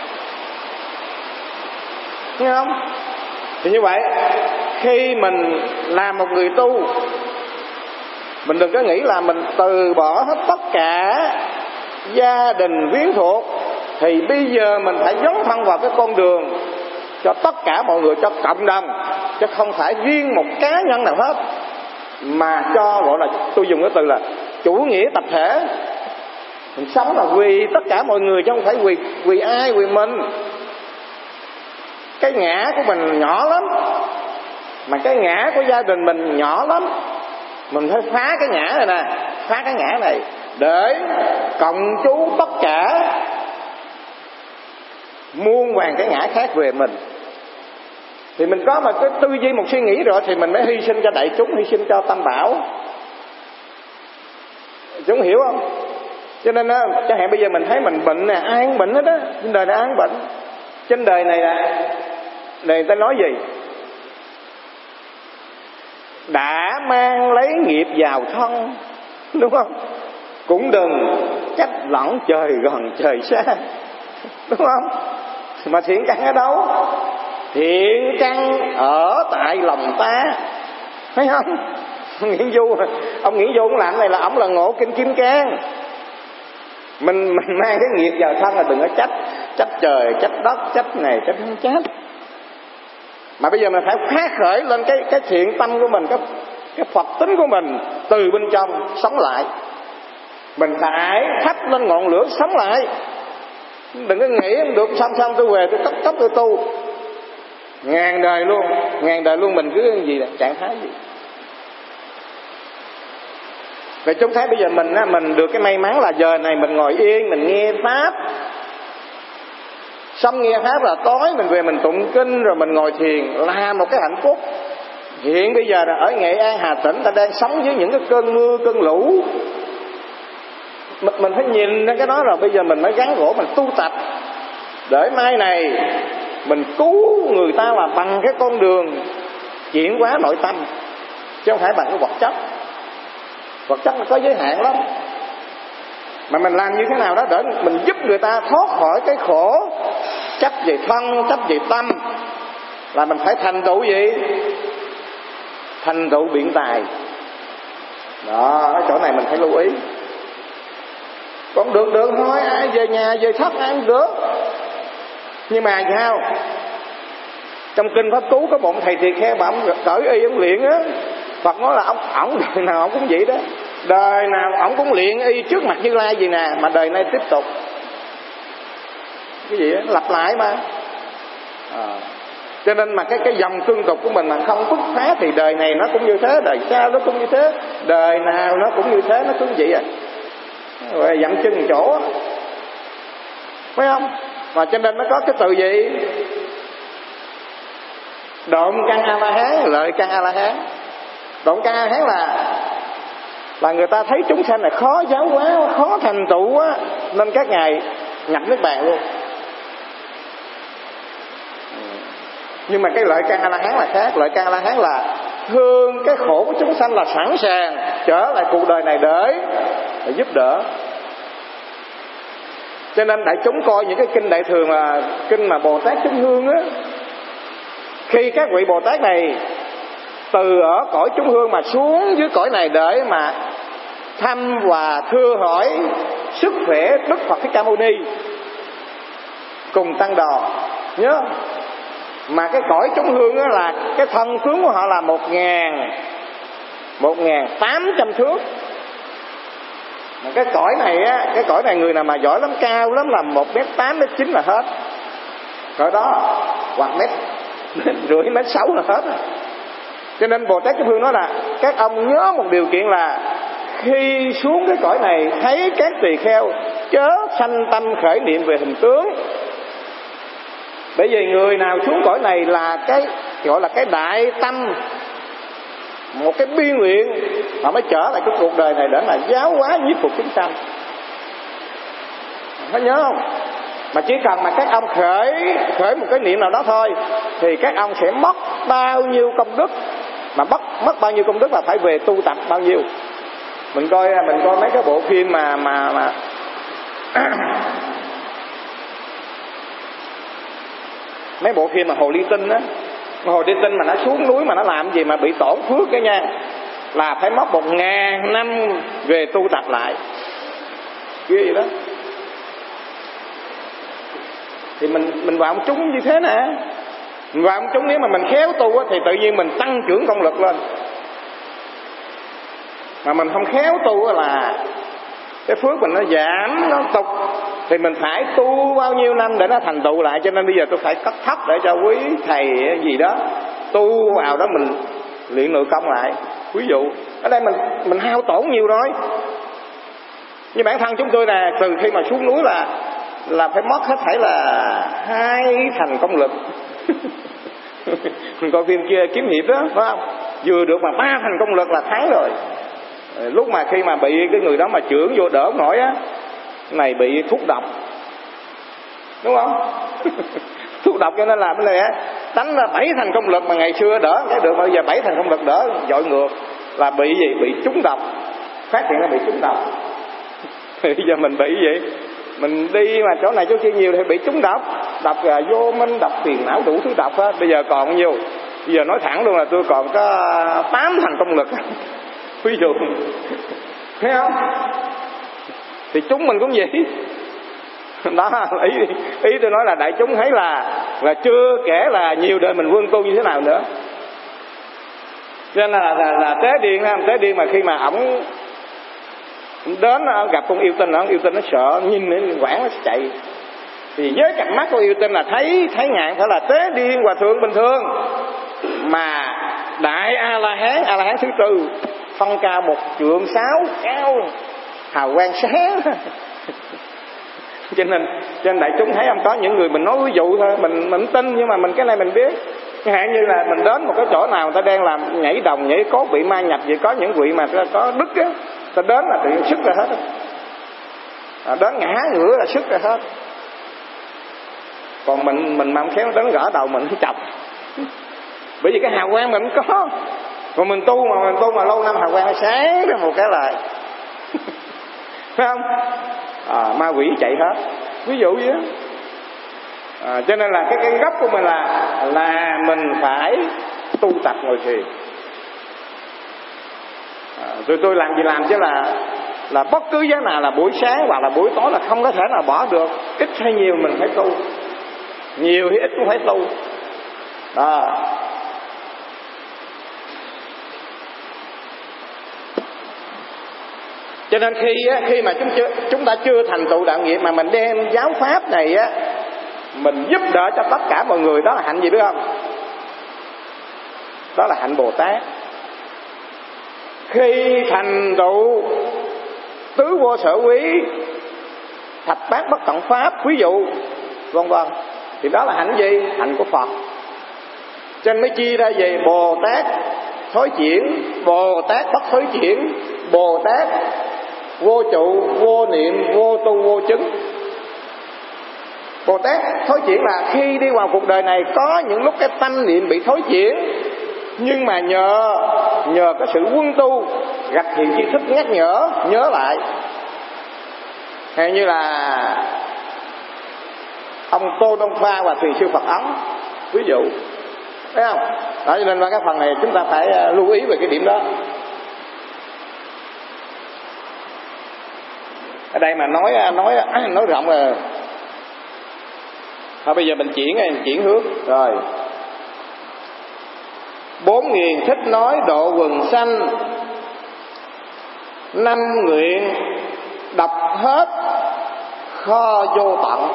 thấy không? Thì như vậy, khi mình làm một người tu, mình đừng có nghĩ là mình từ bỏ hết tất cả gia đình quyến thuộc. Thì bây giờ mình phải dấn thân vào cái con đường cho tất cả mọi người, cho cộng đồng, chứ không phải riêng một cá nhân nào hết, mà cho gọi là, tôi dùng cái từ là chủ nghĩa tập thể. Mình sống là vì tất cả mọi người chứ không phải vì ai, vì mình. Cái ngã của mình nhỏ lắm, mà cái ngã của gia đình mình nhỏ lắm. Mình phải phá cái ngã này nè, phá cái ngã này để cộng trú tất cả muôn vàn cái ngã khác về mình. Thì mình có một cái tư duy, một suy nghĩ rồi thì mình mới hy sinh cho đại chúng, hy sinh cho tam bảo. Chúng hiểu không? Cho nên á, chẳng hạn bây giờ mình thấy mình bệnh nè, ai cũng bệnh hết á, trên đời này ai cũng bệnh. Trên đời này là người ta nói gì? Đã mang lấy nghiệp vào thân, đúng không? Cũng đừng trách lẫn trời gần trời xa, đúng không? Mà thiện căn ở đâu? Thiện căn ở tại lòng ta, thấy không? Nguyễn Du, ông Nguyễn Du cũng làm này là ông là ngộ kinh Kim Cang. Mình mang cái nghiệp vào thân là đừng có trách trời, trách đất, trách này, trách không trách. Mà bây giờ mình phải phát khởi lên cái thiện tâm của mình, cái Phật tính của mình từ bên trong sống lại. Mình phải thắp lên ngọn lửa sống lại. Đừng có nghĩ được xong tôi về tôi cấp tôi tu ngàn đời luôn mình cứ gì là trạng thái gì. Vậy chúng thấy bây giờ mình được cái may mắn là giờ này mình ngồi yên, mình nghe pháp. Xong nghe pháp là tối mình về mình tụng kinh rồi mình ngồi thiền là một cái hạnh phúc. Hiện bây giờ là ở Nghệ An, Hà Tĩnh ta đang sống với những cái cơn mưa, cơn lũ. Mình phải nhìn ra cái đó rồi bây giờ mình mới gắn gỗ mình tu tập. Để mai này mình cứu người ta là bằng cái con đường chuyển hóa nội tâm, chứ không phải bằng cái vật chất. Vật chất nó có giới hạn lắm. Mà mình làm như thế nào đó để mình giúp người ta thoát khỏi cái khổ chấp về thân, chấp về tâm, là mình phải thành tựu gì? Thành tựu biện tài. Đó, ở chỗ này mình phải lưu ý. Còn được thôi, ai về nhà về thất ai cũng được. Nhưng mà sao? Trong kinh Pháp Cú có một thầy tỳ kheo mà ông cởi y ông luyện á. Phật nói là ông đời nào ông cũng vậy đó. Đời nào ông cũng luyện y trước mặt Như Lai gì nè, mà đời nay tiếp tục. Cái gì đó, lặp lại mà. Cho nên mà cái dòng tương tục của mình mà không bứt phá thì đời này nó cũng như thế, đời sau nó cũng như thế, đời nào nó cũng như thế, nó cứ vậy à. Rồi dậm chân một chỗ, phải không? Mà cho nên nó có cái từ gì? Độn căn A-la-hán, lợi căn A-la-hán. Độn căn A-la-hán là người ta thấy chúng sanh này khó giáo hóa, khó thành tựu á, nên các ngài nhập nước bàn luôn. Nhưng mà cái lợi căn A-la-hán là khác. Lợi căn A-la-hán là thương cái khổ của chúng sanh, là sẵn sàng trở lại cuộc đời này để giúp đỡ. Cho nên đại chúng coi những cái kinh Đại Thừa là kinh mà Bồ Tát chúng hương á. Khi các vị Bồ Tát này từ ở cõi chúng hương mà xuống dưới cõi này để mà thăm và thưa hỏi sức khỏe Đức Phật Thích Ca Mâu Ni cùng tăng đoàn, nhớ. Mà cái cõi chúng hương á là cái thân tướng của họ là 1.800 thước. Mà cái cõi này á, cái cõi này người nào mà giỏi lắm, cao lắm là 1m8, 1m9 là hết. Cõi đó hoặc 1m5, 1m6 là hết. Cho nên Bồ Tát Chúng Hương nói là các ông nhớ một điều kiện là khi xuống cái cõi này thấy các tỳ kheo chớ sanh tâm khởi niệm về hình tướng. Bởi vì người nào xuống cõi này là cái gọi là cái đại tâm, một cái biên luyện mà mới trở lại cái cuộc đời này để mà giáo hóa nhiếp phục chúng sanh. Có nhớ không? Mà chỉ cần mà các ông khởi một cái niệm nào đó thôi thì các ông sẽ mất bao nhiêu công đức. Mà mất bao nhiêu công đức là phải về tu tập bao nhiêu. Mình coi mấy cái bộ phim mà mấy bộ phim mà Hồ Ly Tinh á, Hồ Ly Tinh mà nó xuống núi mà nó làm gì mà bị tổn phước cái nha, là phải mất 1000 năm về tu tập lại. Ghê vậy đó. Thì mình vào ông chúng như thế nè. Mình vào ông chúng nếu mà mình khéo tu á thì tự nhiên mình tăng trưởng công lực lên. Mà mình không khéo tu là cái phước mình nó giảm, nó tục. Thì mình phải tu bao nhiêu năm để nó thành tựu lại. Cho nên bây giờ tôi phải cất thấp để cho quý thầy gì đó tu vào đó mình luyện nội công lại. Ví dụ ở đây mình hao tổn nhiều rồi. Như bản thân chúng tôi là từ khi mà xuống núi là phải mất hết thảy là 2 thành công lực. Mình coi phim kia kiếm hiệp đó, phải không? Vừa được mà 3 thành công lực là thắng rồi. Lúc mà khi mà bị cái người đó mà chưởng vô đỡ nổi á, này bị thuốc độc, đúng không? Thuốc độc cho nên là cái này á, đánh là 7 thành công lực mà ngày xưa đỡ cái được, bây giờ 7 thành công lực đỡ dội ngược là bị gì? Bị trúng độc, phát hiện là bị trúng độc. Thì bây giờ mình bị gì? Mình đi mà chỗ này chỗ kia nhiều thì bị trúng độc, độc là vô minh, độc phiền não, đủ thứ độc á. Bây giờ còn bao nhiêu? Bây giờ nói thẳng luôn là tôi còn có 8 thành công lực. Ví dụ, thấy không? Thì chúng mình cũng vậy. Đó, ý tôi nói là đại chúng thấy là chưa kể là nhiều đời mình quân tu như thế nào nữa. Cho nên là Tế Điên mà khi mà ổng đến gặp con yêu tinh nó sợ, nhìn nó quảng nó chạy. Thì với cặp mắt của yêu tinh là thấy ngạn phải là Tế Điên hòa thượng bình thường, mà đại A La Hán thứ tư, thân cao 1,6 trượng, cao hào quang sáng. Cho nên đại chúng thấy không, có những người mình nói ví dụ thôi, mình tin, nhưng mà cái này mình biết. Chẳng hạn như là mình đến một cái chỗ nào người ta đang làm nhảy đồng nhảy cốt bị ma nhập, vậy có những vị mà có đức á, ta đến là tự nhiên sức ra hết á, đến ngã ngửa là sức ra hết. Còn mình mà không khéo đến gõ đầu mình chọc, bởi vì cái hào quang mình không có. Còn mình tu mà lâu năm hào quang nó sáng ra một cái lại phải không? Ma quỷ chạy hết, ví dụ vậy đó. Cho nên là cái gốc của mình là mình phải tu tập ngồi thiền. Rồi tôi làm gì làm, chứ là bất cứ giá nào, là buổi sáng hoặc là buổi tối là không có thể nào bỏ được. Ít hay nhiều mình phải tu, nhiều hay ít cũng phải tu đó. Cho nên khi mà chúng ta chưa thành tựu đạo nghiệp mà mình đem giáo pháp này á, mình giúp đỡ cho tất cả mọi người, đó là hạnh gì biết không? Đó là hạnh Bồ Tát. Khi thành tựu tứ vô sở quý, thập bát bất tận pháp, ví dụ vân vân, thì đó là hạnh gì? Hạnh của Phật. Cho nên mới chia ra về Bồ Tát thối chuyển, Bồ Tát bất thối chuyển, Bồ Tát vô trụ, vô niệm, vô tu, vô chứng. Bồ Tát thối chuyển là khi đi vào cuộc đời này có những lúc cái tâm niệm bị thối chuyển, nhưng mà nhờ cái sự quân tu, gặp thiện tri thức nhắc nhớ lại. Hay như là ông Tô Đông Pha và Thùy Sư Phật Ấn, ví dụ, thấy không? Đó, cho nên là cái phần này chúng ta phải lưu ý về cái điểm đó. Ở đây mà nói rộng là thôi, bây giờ mình chuyển hướng rồi. 4.000 thích nói độ quần sanh, 5 nguyện đọc hết kho vô tận.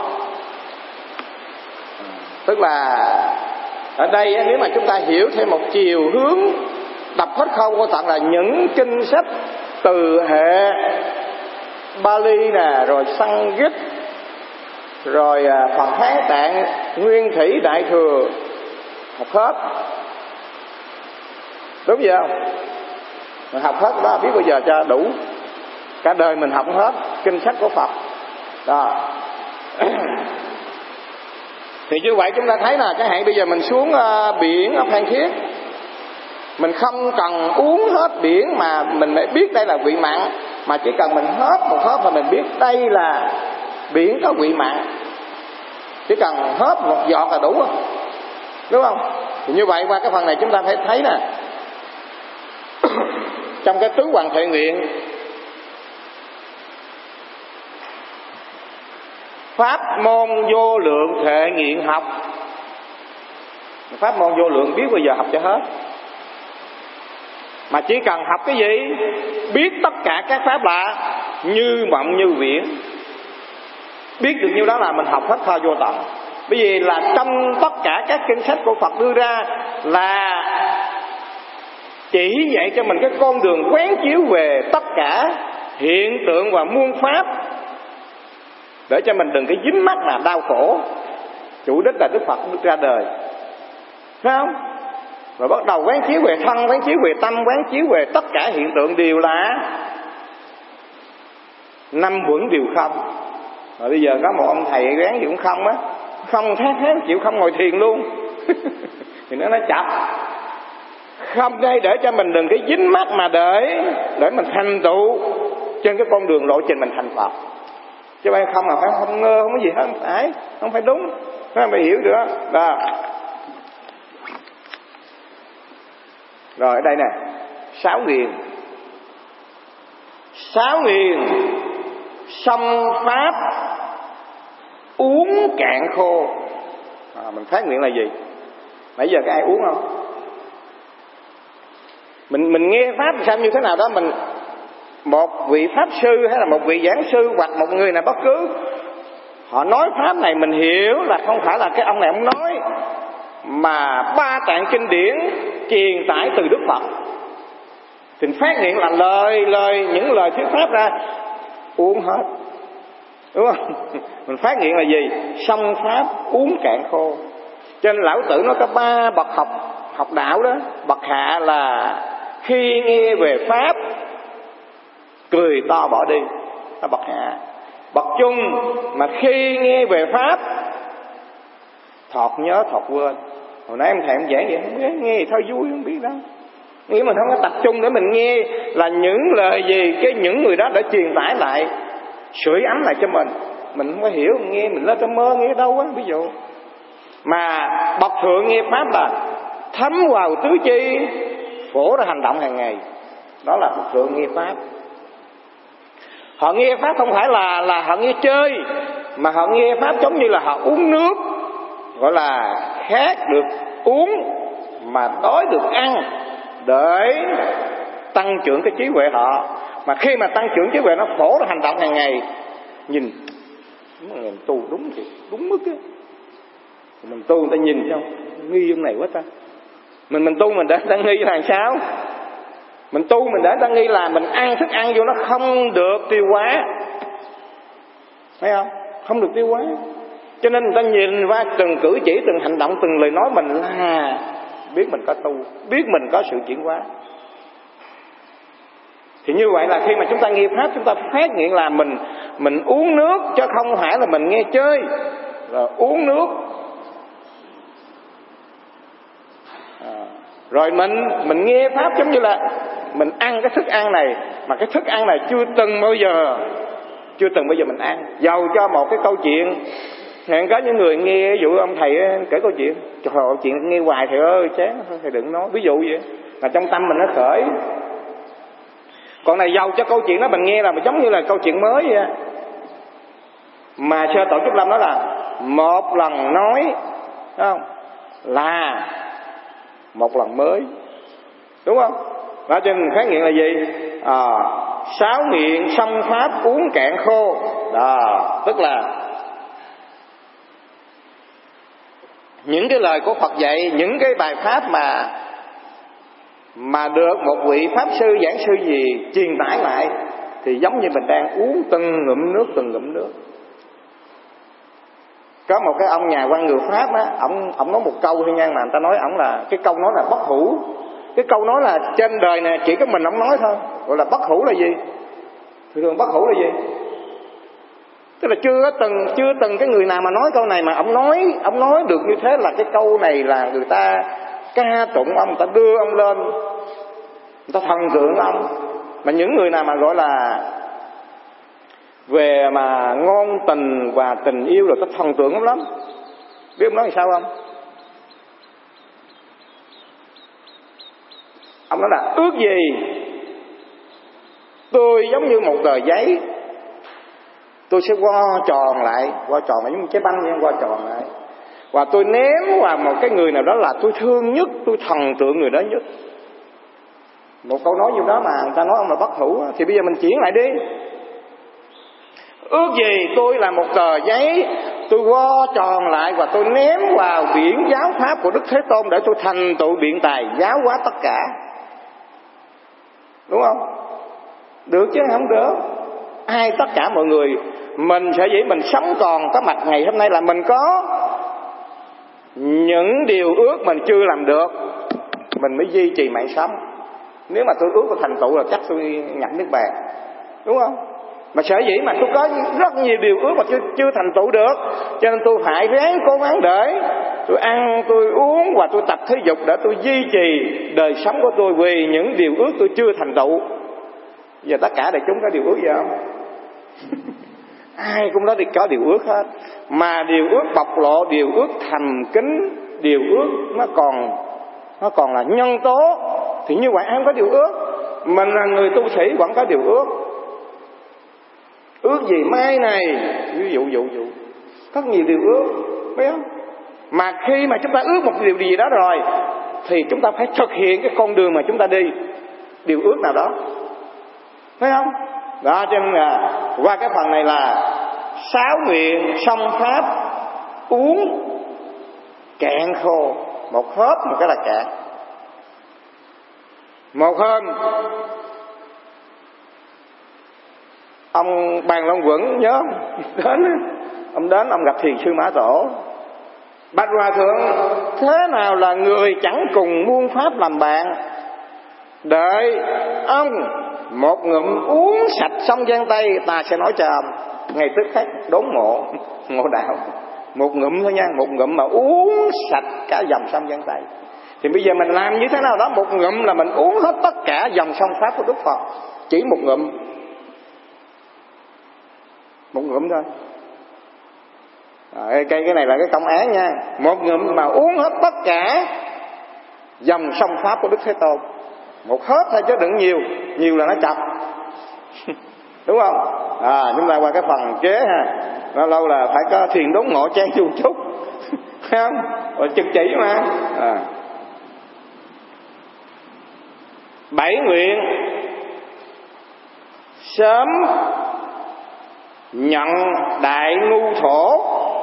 Tức là ở đây nếu mà chúng ta hiểu thêm một chiều hướng, đọc hết kho vô tận là những kinh sách từ hệ Bali nè, rồi Sanskrit, rồi Phật Hán Tạng, Nguyên Thủy, Đại Thừa, học hết. Đúng vậy không? Mình học hết đó, biết bao giờ cho đủ. Cả đời mình học hết kinh sách của Phật đó. Thì như vậy chúng ta thấy là cái hạn bây giờ mình xuống biển ở Phan Thiết, mình không cần uống hết biển mà mình phải biết đây là vị mặn, mà chỉ cần mình hớp một hớp là mình biết đây là biển có vị mặn. Chỉ cần hớp một giọt là đủ, đúng không? Thì như vậy qua cái phần này chúng ta phải thấy nè, trong cái tứ hoàng thệ nguyện, pháp môn vô lượng thệ nguyện học. Pháp môn vô lượng biết bây giờ học cho hết, mà chỉ cần học cái gì, biết tất cả các pháp là như mộng như viễn. Biết được nhiêu đó là mình học hết kho vô tận. Bởi vì là trong tất cả các kinh sách của Phật đưa ra là chỉ dạy cho mình cái con đường quán chiếu về tất cả hiện tượng và muôn pháp, để cho mình đừng cái dính mắc là đau khổ. Chủ đích là Đức Phật ra đời, phải không? Rồi bắt đầu quán chiếu về thân, quán chiếu về tâm, quán chiếu về tất cả hiện tượng đều là năm uẩn đều không. Rồi bây giờ có một ông thầy quán gì cũng không á, không thét chịu không ngồi thiền luôn thì nó nói chập. Không đây để cho mình đừng cái dính mắc mà để mình thành tựu trên cái con đường lộ trình mình thành Phật. Chứ bây không là phải không ngơ, không có gì hết, không phải đúng. Nó phải hiểu được đó. Rồi ở đây nè, 6.000 sông pháp uống cạn khô. Mình phát nguyện là gì? Nãy giờ có ai uống không? Mình nghe pháp sao như thế nào đó, một vị pháp sư hay là một vị giảng sư hoặc một người nào bất cứ, họ nói pháp này mình hiểu là không phải là cái ông này ông nói, mà ba tạng kinh điển truyền tải từ Đức Phật, thì phát hiện là những lời thuyết pháp ra uống hết, đúng không? Mình phát hiện là gì? Song pháp uống cạn khô. Cho nên Lão Tử nó có 3 bậc học đạo đó. Bậc hạ là khi nghe về pháp cười to bỏ đi, đó bậc hạ. Bậc trung mà khi nghe về pháp thọt nhớ thọt quên. Hồi nãy em thầy em giảng vậy, không biết nghe thôi vui không biết đâu. Nghĩa mình không có tập trung để mình nghe là những lời gì những người đó đã truyền tải lại, sưởi ấm lại cho mình không có hiểu, nghe mình lên trong mơ nghe đâu á. Ví dụ mà bậc thượng nghe pháp là thấm vào tứ chi, phổ ra hành động hàng ngày, đó là bậc thượng nghe pháp. Họ nghe pháp không phải là họ nghe chơi, mà họ nghe pháp giống như là họ uống nước, gọi là khát được uống mà đói được ăn, để tăng trưởng cái trí huệ họ. Mà khi mà tăng trưởng trí huệ nó phổ ra hành động hàng ngày, nhìn mình tu đúng vậy, đúng mức á. Mình tu người ta nhìn sao nghi ông này quá ta. Mình tu mình để người ta nghi là sao? Mình tu mình để người ta nghi là mình ăn thức ăn vô nó không được tiêu hóa, thấy không? Không được tiêu hóa. Cho nên người ta nhìn qua từng cử chỉ, từng hành động, từng lời nói mình là biết mình có tu, biết mình có sự chuyển hóa. Thì như vậy là khi mà chúng ta nghe pháp, chúng ta phát hiện là mình uống nước, chứ không phải là mình nghe chơi. Rồi uống nước, rồi mình nghe pháp giống như là mình ăn cái thức ăn này, mà cái thức ăn này chưa từng bao giờ mình ăn. Dầu cho một cái câu chuyện, có những người nghe, ví dụ ông thầy kể câu chuyện, trời ơi, chuyện nghe hoài thầy ơi chán, thầy đừng nói, ví dụ vậy, là trong tâm mình nó khởi. Còn này dầu cho câu chuyện đó mình nghe là giống như là câu chuyện mới vậy. Mà Sơ Tổ Trúc Lâm nói là một lần nói, đúng không, là một lần mới, đúng không? Đó, cho nên phát hiện là gì? Sáu miệng song pháp uống cạn khô. Đó, tức là những cái lời của Phật dạy, những cái bài pháp mà được một vị pháp sư, giảng sư gì truyền tải lại, thì giống như mình đang uống từng ngụm nước. Có một cái ông nhà quan người Pháp á, ổng nói một câu thôi nha, mà người ta nói ổng là cái câu nói là bất hủ. Cái câu nói là trên đời này chỉ có mình ổng nói thôi, gọi là bất hủ là gì? Thường bất hủ là gì? Tức là chưa từng cái người nào mà nói câu này mà ông nói được như thế, là cái câu này là người ta ca tụng ông, người ta đưa ông lên, người ta thần tượng ông. Mà những người nào mà gọi là về mà ngon tình và tình yêu rồi, ta thần tượng ông lắm. Biết ông nói làm sao không? Ông nói là ước gì tôi giống như một tờ giấy, tôi sẽ vo tròn lại giống như trái banh nha, vo tròn lại, và tôi ném vào một cái người nào đó là tôi thương nhất, tôi thần tượng người đó nhất. Một câu nói như đó mà người ta nói ông là bất hủ, thì bây giờ mình chuyển lại đi. Ước gì tôi là một tờ giấy, tôi vo tròn lại và tôi ném vào biển giáo pháp của Đức Thế Tôn, để tôi thành tựu biện tài giáo hóa tất cả. Đúng không? Được chứ không được. Ai tất cả mọi người, mình sẽ dĩ mình sống còn có mặt ngày hôm nay là mình có những điều ước mình chưa làm được, mình mới duy trì mạng sống. Nếu mà tôi ước tôi thành tựu là chắc tôi nhận Niết Bàn, đúng không? Mà sở dĩ mà tôi có rất nhiều điều ước mà chưa thành tựu được, cho nên tôi phải ráng cố gắng để tôi ăn, tôi uống và tôi tập thể dục để tôi duy trì đời sống của tôi, vì những điều ước tôi chưa thành tựu. Giờ tất cả đại chúng có điều ước gì không? Ai cũng có điều ước hết. Mà điều ước bộc lộ, điều ước thầm kín, điều ước nó còn là nhân tố. Thì như vậy ai không có điều ước. Mình là người tu sĩ vẫn có điều ước. Ước gì mai này, ví dụ rất nhiều điều ước, biết không? Mà khi mà chúng ta ước một điều gì đó rồi thì chúng ta phải thực hiện cái con đường mà chúng ta đi, điều ước nào đó, phải không? Đó, cho nên là qua cái phần này là 6 nguyện song pháp uống cạn khô. Một hớp một cái là cạn. Một hôm ông Bàn Long Quẩn nhớ ông đến ông gặp Thiền sư Mã Tổ. Bạch Hòa Thượng, thế nào là người chẳng cùng muôn pháp làm bạn? Đợi ông một ngụm uống sạch sông Giang Tây, ta sẽ nói cho ông. Ngay tức khắc đốn ngộ đạo. Một ngụm thôi nha, một ngụm mà uống sạch cả dòng sông Giang Tây. Thì bây giờ mình làm như thế nào đó, một ngụm là mình uống hết tất cả dòng sông pháp của Đức Phật. Chỉ một ngụm, một ngụm thôi. Cái này là cái công án nha. Một ngụm mà uống hết tất cả dòng sông pháp của Đức Thế Tôn. Một hớp thôi chứ đừng nhiều, nhiều là nó chập. Đúng không? Chúng ta qua cái phần kế ha. Lâu lâu là phải có thiền đốn ngộ chan chu chút. Thấy không? Rồi trực chỉ mà. 7 nguyện sớm nhận đại ngu thổ.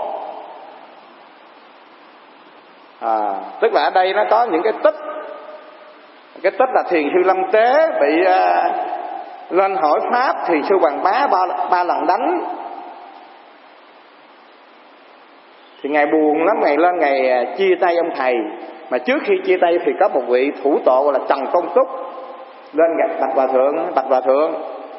Tức là ở đây nó có những cái tích. Cái tích là Thiền sư Lâm Tế bị lên hỏi pháp, Thiền sư Hoàng Bá ba lần đánh. Thì ngài buồn lắm, ngài lên ngài chia tay ông thầy. Mà trước khi chia tay thì có một vị thủ tọa gọi là Trần Công Túc lên gặp Bạch Hòa Thượng.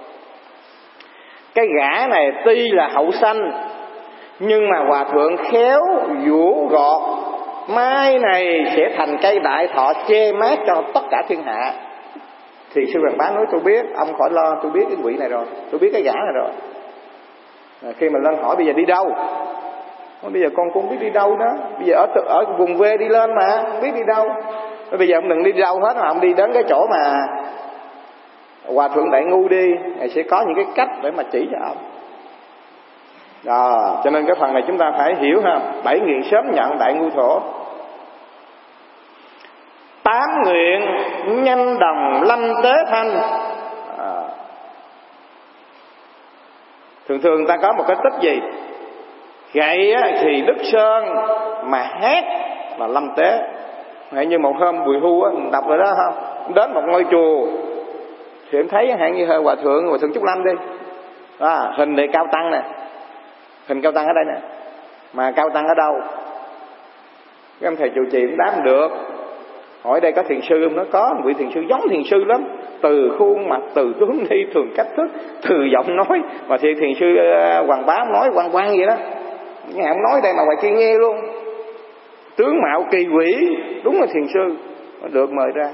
Cái gã này tuy là hậu sanh, nhưng mà Hòa Thượng khéo vũ gọt, mai này sẽ thành cây đại thọ che mát cho tất cả thiên hạ. Thì sư Hoàng Bá nói tôi biết, ông khỏi lo, tôi biết cái quỷ này rồi, tôi biết cái gã này rồi. Khi mà lên hỏi bây giờ đi đâu, bây giờ con cũng không biết đi đâu đó. Bây giờ ở vùng quê đi lên mà không biết đi đâu. Bây giờ ông đừng đi đâu hết, mà ông đi đến cái chỗ mà Hòa Thượng Đại Ngu đi, ngài sẽ có những cái cách để mà chỉ cho ông. Cho nên cái phần này chúng ta phải hiểu ha. 7 nguyện sớm nhận đại ngu thổ. 8 nguyện nhanh đồng lâm tế thanh. Thường ta có một cái tích gì? Gậy thì Đức Sơn, mà hát là lâm tế. Như một hôm Bùi Hu đọc rồi đó không? Đến một ngôi chùa thì em thấy hạng như Hòa Thượng Trúc Lâm đi. Hình này Cao Tăng nè. Hình Cao Tăng ở đây nè. Mà Cao Tăng ở đâu? Cái ông thầy trụ trì cũng đáp được. Hỏi đây có thiền sư không? Nó có. Một vị thiền sư giống thiền sư lắm. Từ khuôn mặt, từ tướng đi, thường cách thức, từ giọng nói. Mà thiền sư Hoàng Bá nói quăng vậy đó. Nghe ông nói đây mà ngoài kia nghe luôn. Tướng mạo kỳ quỷ. Đúng là thiền sư. Nó được mời ra.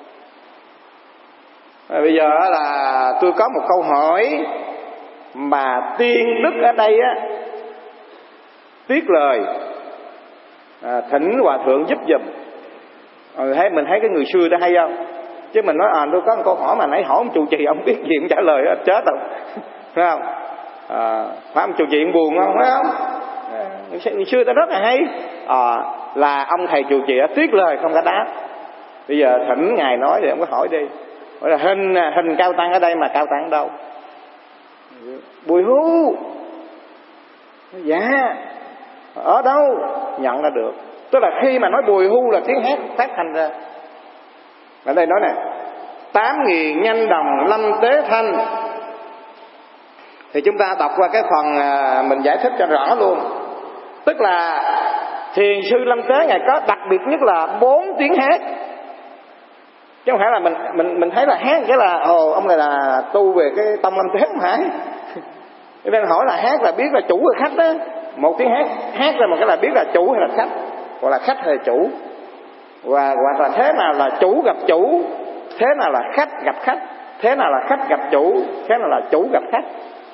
Bây giờ là tôi có một câu hỏi mà tiên đức ở đây á tiếc lời, thỉnh Hòa Thượng giúp giùm. Mình thấy cái người xưa đó hay không? Chứ mình nói tôi có một câu hỏi mà nãy hỏi ông trụ trì ông biết gì ông trả lời đó, chết rồi. Phải không? Phải ông trụ trì ông buồn không? Phải không? Người xưa ta rất là hay. Là ông thầy trụ trì tiếc lời không có đáp. Bây giờ thỉnh ngài nói thì ông có hỏi đi. Hỏi là hình Cao Tăng ở đây mà Cao Tăng ở đâu? Bùi Hu. Dạ. Ở đâu? Nhận ra được. Tức là khi mà nói Bùi Hu là tiếng hát phát thành ra. Ở đây nói nè, 8.000 nhanh đồng lâm tế thanh. Thì chúng ta đọc qua cái phần mình giải thích cho rõ luôn. Tức là Thiền sư Lâm Tế ngài có đặc biệt nhất là 4 tiếng hát. Chứ không phải là mình thấy là hát cái là ông này là tu về cái tông Lâm Tế không phải. Cho nên hỏi là hát là biết là chủ hay khách đó. Một tiếng hát ra một cái là biết là chủ hay là khách, hoặc là khách hay là chủ, hoặc là thế nào là chủ gặp chủ, thế nào là khách gặp khách, thế nào là khách gặp chủ, thế nào là chủ gặp khách.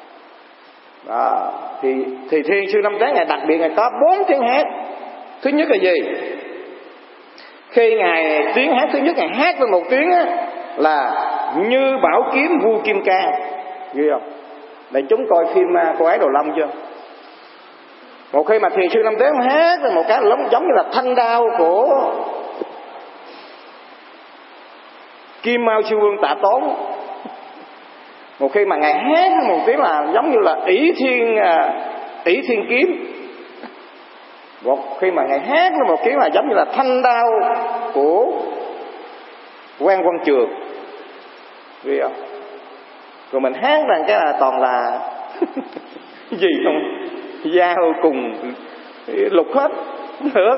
Thì Thiền sư Lâm Tế ngài đặc biệt ngài có 4 tiếng hát. Thứ nhất là gì? Khi ngài tiếng hát thứ nhất ngài hát với một tiếng á, là như bảo kiếm vua Kim Cang, ghi không? Để chúng coi phim Cô Ái Đồ Long chưa? Một khi mà thiền sư Lâm Tế hát một cái giống như là thanh đao của Kim Mao Sư Vương Tạ Tốn. Một khi mà ngài hát một tiếng là giống như là ỷ thiên kiếm. Một khi mà ngài hát một tiếng là giống như là thanh đao của Quan Quân Trường. Biết không? Rồi mình hát rằng cái là toàn là gì không? Dao cùng lục hết nữa.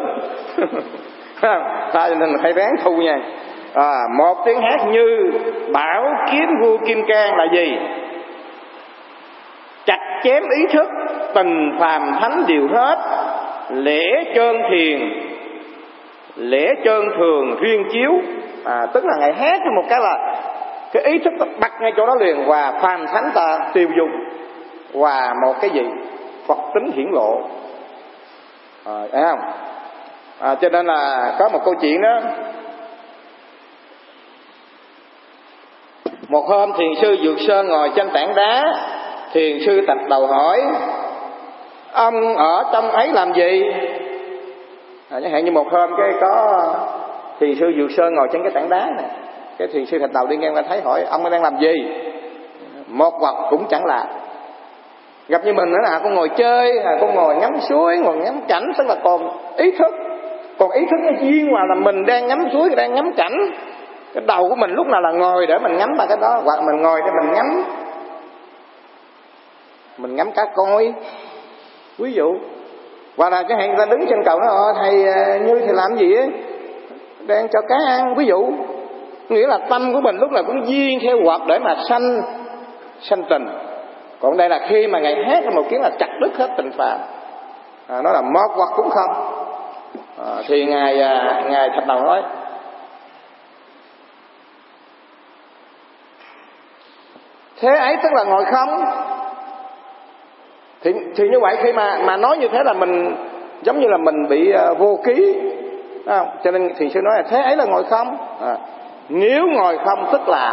Cho nên phải ráng thu nha. Một tiếng hát như bảo kiếm vua Kim Cang là gì? Chặt chém ý thức, tình phàm thánh đều hết. Lễ trơn thiền, lễ trơn thường riêng chiếu. Tức là ngài hát một cái là cái ý thức bắt ngay chỗ đó liền, và phàm thánh ta tiêu dùng, và một cái gì Phật tính hiển lộ. Thấy không? Cho nên là có một câu chuyện đó. Một hôm thiền sư Dược Sơn ngồi trên tảng đá. Thiền sư Thạch Đầu hỏi: ông ở trong ấy làm gì? Chẳng hạn như một hôm cái có thiền sư Dược Sơn ngồi trên cái tảng đá này, cái thiền sư Thạch Đầu đi ngang qua thấy hỏi: ông đang làm gì? Một vật cũng chẳng làm. Gặp như mình nữa là cũng ngồi chơi, cũng ngồi ngắm suối, ngồi ngắm cảnh, tức là còn ý thức. Còn ý thức nó duyên vào là mình đang ngắm suối, đang ngắm cảnh. Cái đầu của mình lúc nào là ngồi để mình ngắm ba cái đó, hoặc mình ngồi để mình ngắm cá coi, ví dụ. Hoặc là cái hạn ta đứng trên cầu nó: thầy Như thầy làm gì ấy? Đang cho cá ăn, ví dụ. Nghĩa là tâm của mình lúc nào cũng duyên theo hoặc để mà sanh tình. Còn đây là khi mà ngài hát một tiếng là chặt đứt hết tình phàm. Nó là một hoặc cũng không. Thì ngài Thạch Đầu nói: thế ấy tức là ngồi không? Thì như vậy khi mà nói như thế là mình giống như là mình bị vô ký, không? Cho nên thiền sư nói là thế ấy là ngồi không. Nếu ngồi không tức làm.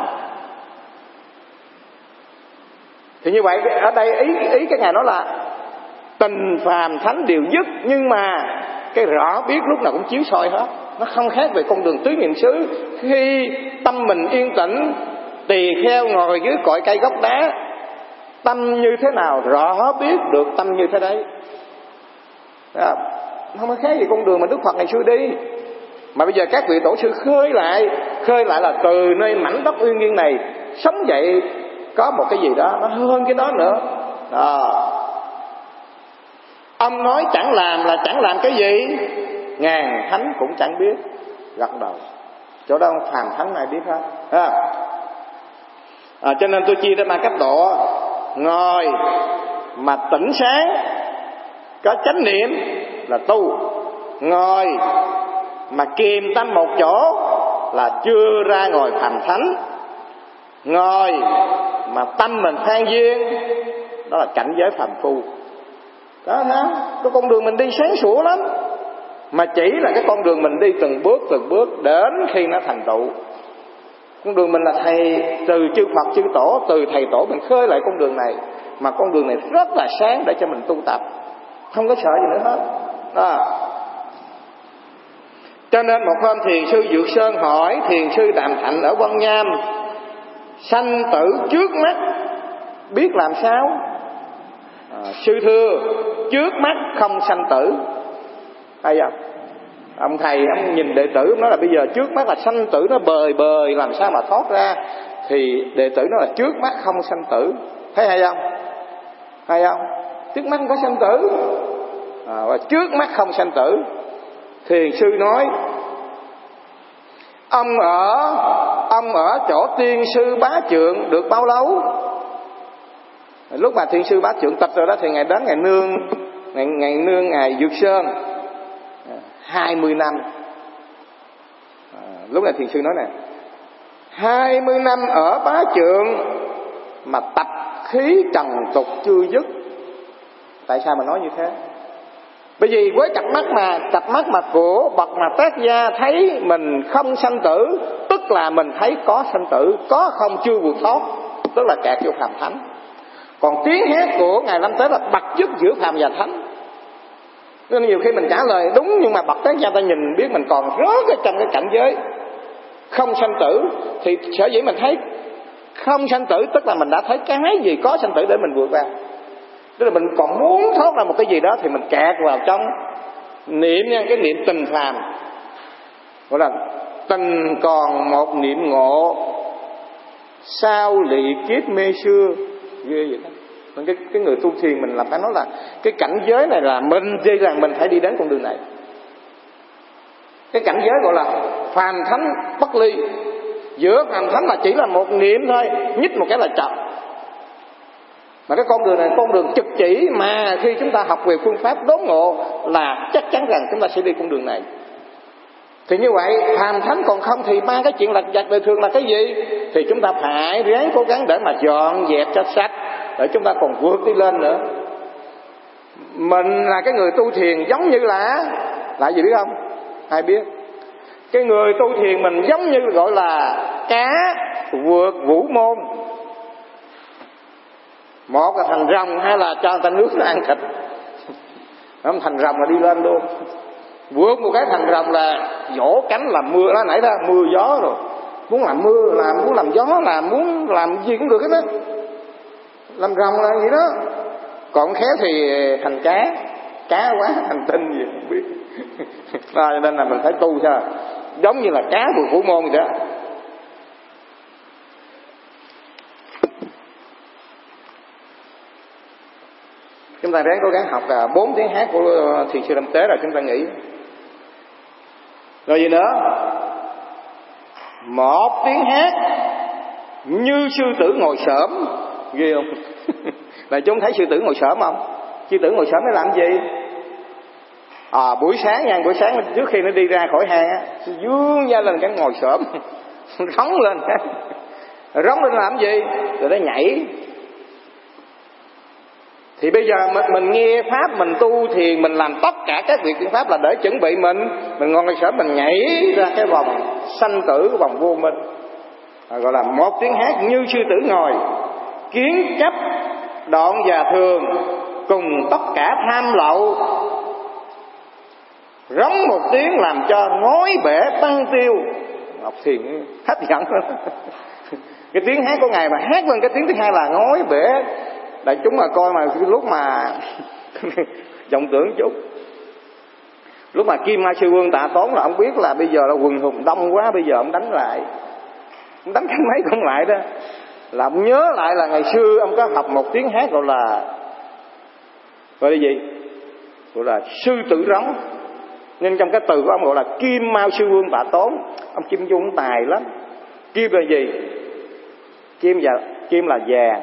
Thì như vậy ở đây ý cái ngài nói là tình phàm thánh đều dứt, nhưng mà cái rõ biết lúc nào cũng chiếu soi hết. Nó không khác về con đường tứ niệm xứ. Khi tâm mình yên tĩnh, tỳ kheo ngồi dưới cội cây gốc đá, tâm như thế nào rõ biết được tâm như thế đấy. Không có khác gì con đường mà Đức Phật ngày xưa đi. Mà bây giờ các vị tổ sư khơi lại là từ nơi mảnh đất uy nghiêm này sống dậy có một cái gì đó nó hơn cái đó nữa. Ông nói chẳng làm là chẳng làm cái gì? Ngàn thánh cũng chẳng biết. Gật đầu. Chỗ đó phàm thánh này biết hết. Cho nên tôi chia ra ba cấp độ. Ngồi mà tỉnh sáng, có chánh niệm là tu. Ngồi mà kiềm tâm một chỗ là chưa ra ngồi phàm thánh. Ngồi mà tâm mình than duyên, đó là cảnh giới phàm phu. Đó hả? Cái con đường mình đi sáng sủa lắm. Mà chỉ là cái con đường mình đi từng bước đến khi nó thành tựu. Con đường mình là thầy, từ chư Phật chư Tổ, từ thầy Tổ mình khơi lại con đường này. Mà con đường này rất là sáng để cho mình tu tập, không có sợ gì nữa hết. Cho nên một hôm thiền sư Dược Sơn hỏi thiền sư Đàm Thạnh ở Vân Nham: sanh tử trước mắt biết làm sao? Sư thưa, trước mắt không sanh tử. Hay không? Ông thầy ông nhìn đệ tử, ông nói là bây giờ trước mắt là sanh tử nó bời làm sao mà thoát ra. Thì đệ tử nói là trước mắt không sanh tử. Thấy hay không? Hay không? Trước mắt không có sanh tử. Và trước mắt không sanh tử. Thiền sư nói: ông ở chỗ tiên sư Bá Trượng được bao lâu? Lúc mà thiên sư Bá Trượng tịch rồi đó thì ngài đến ngài nương ngài Dược Sơn 20 năm. Lúc này thiền sư nói nè: 20 năm ở Bá Trượng mà tập khí trần tục chưa dứt. Tại sao mà nói như thế? Bởi vì với cặp mắt mà của bậc mà tác gia thấy mình không sanh tử, tức là mình thấy có sanh tử, có không chưa vượt thoát, tức là kẹt vô phàm thánh. Còn tiếng hát của ngài Lâm Tế là bậc dứt giữa phàm và thánh. Nên nhiều khi mình trả lời đúng, nhưng mà bậc tác gia ta nhìn biết mình còn rớt ở trong cái cảnh giới không sanh tử. Thì sở dĩ mình thấy không sanh tử, tức là mình đã thấy cái gì có sanh tử để mình vượt qua. Tức là mình còn muốn thoát ra một cái gì đó thì mình kẹt vào trong niệm nha, cái niệm tình phàm, gọi là tình còn một niệm ngộ, sao lị kiếp mê xưa, ghê vậy đó. Cái người tu thiền mình là phải nói là cái cảnh giới này là mình dây rằng mình phải đi đến con đường này. Cái cảnh giới gọi là phàm thánh bất ly. Giữa phàm thánh là chỉ là một niệm thôi, nhích một cái là chậm. Mà cái con đường này con đường trực chỉ, mà khi chúng ta học về phương pháp đốn ngộ là chắc chắn rằng chúng ta sẽ đi con đường này. Thì như vậy phàm thánh còn không thì ba cái chuyện lặt vặt đời thường là cái gì? Thì chúng ta phải ráng cố gắng để mà dọn dẹp cho sạch, để chúng ta còn vượt đi lên nữa. Mình là cái người tu thiền giống như là gì biết không? Ai biết? Cái người tu thiền mình giống như gọi là cá vượt vũ môn. Một là thành rồng, hay là cho người ta nước nó ăn thịt. Không, thành rồng là đi lên luôn. Vượt một cái thành rồng là vỗ cánh làm mưa đó, nãy đó mưa gió rồi. Muốn làm mưa làm, muốn làm gió làm, muốn làm gì cũng được hết đó. Làm rồng là gì đó. Còn khéo thì thành cá quá thành tinh gì không biết. Cho nên là mình phải tu sao giống như là cá vượt vũ môn vậy đó. Chúng ta ráng cố gắng học 4 tiếng hát của Thiền sư Lâm Tế rồi chúng ta nghỉ. Rồi gì nữa? 1 tiếng hát như sư tử ngồi xổm, ghê không? Là chúng thấy sư tử ngồi xổm không? Sư tử ngồi xổm nó làm gì? Buổi sáng nha, buổi sáng trước khi nó đi ra khỏi hang á, dương ra lên cái ngồi xổm, rống lên, rống lên làm gì? Rồi nó nhảy. Thì bây giờ mình nghe pháp, mình tu thiền, mình làm tất cả các việc thiền pháp là để chuẩn bị mình ngồi xổm, mình nhảy ra cái vòng sanh tử, vòng vô minh. Gọi là 1 tiếng hát như sư tử ngồi, kiến chấp đoạn và thường, cùng tất cả tham lậu, rống 1 tiếng làm cho ngói bể băng tiêu. Học thiền hấp dẫn. Cái tiếng hát của Ngài mà hát lên cái tiếng thứ hai là ngói bể. Đại chúng mà coi mà lúc mà vọng tưởng chút, lúc mà Kim Ma Sư Vương Tạ Tốn là ông biết là bây giờ là quần hùng đông quá, bây giờ ông đánh lại, ông đánh cái mấy con lại đó, là ông nhớ lại là ngày xưa ông có học 1 tiếng hát gọi là gì? Gọi là sư tử rống. Nên trong cái từ của ông gọi là Kim Mao Sư Vương Tạ Tốn. Ông Kim Dung tài lắm. Kim là gì? Kim là vàng.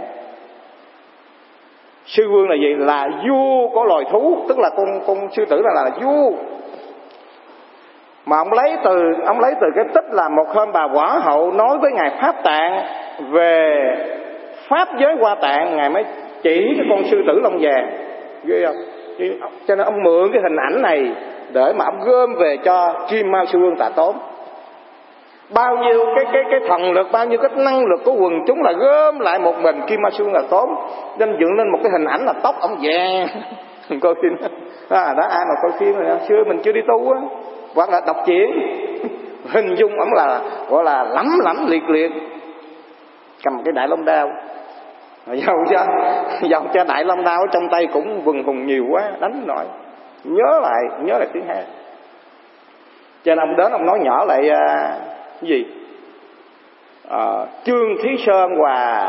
Sư Vương là gì? Là vua của loài thú, tức là con sư tử là vua. Mà ông lấy từ cái tích là một hôm bà Quả Hậu nói với Ngài Pháp Tạng về pháp giới Hoa Tạng, Ngài mới chỉ cái con sư tử lông vàng. Ghê không? Cho nên ông mượn cái hình ảnh này để mà ông gom về cho Kim Mao Sư Vương Tạ Tốn. Bao nhiêu cái thần lực, bao nhiêu cái năng lực của quần chúng là gom lại một mình Kim Ma Sư Vương Tạ Tốn, nên dựng lên một cái hình ảnh là tóc ổng vàng. Coi phim đó ai mà coi phim rồi xưa mình chưa đi tu á, hoặc là đọc truyện, hình dung ổng là gọi là lẫm liệt liệt, cầm cái đại long đao, dầu cho đại long đao ở trong tay cũng quần hùng nhiều quá đánh nổi. Nhớ lại tiếng hát. Cho nên ông đến ông nói nhỏ lại cái gì? Trương Thí Sơn và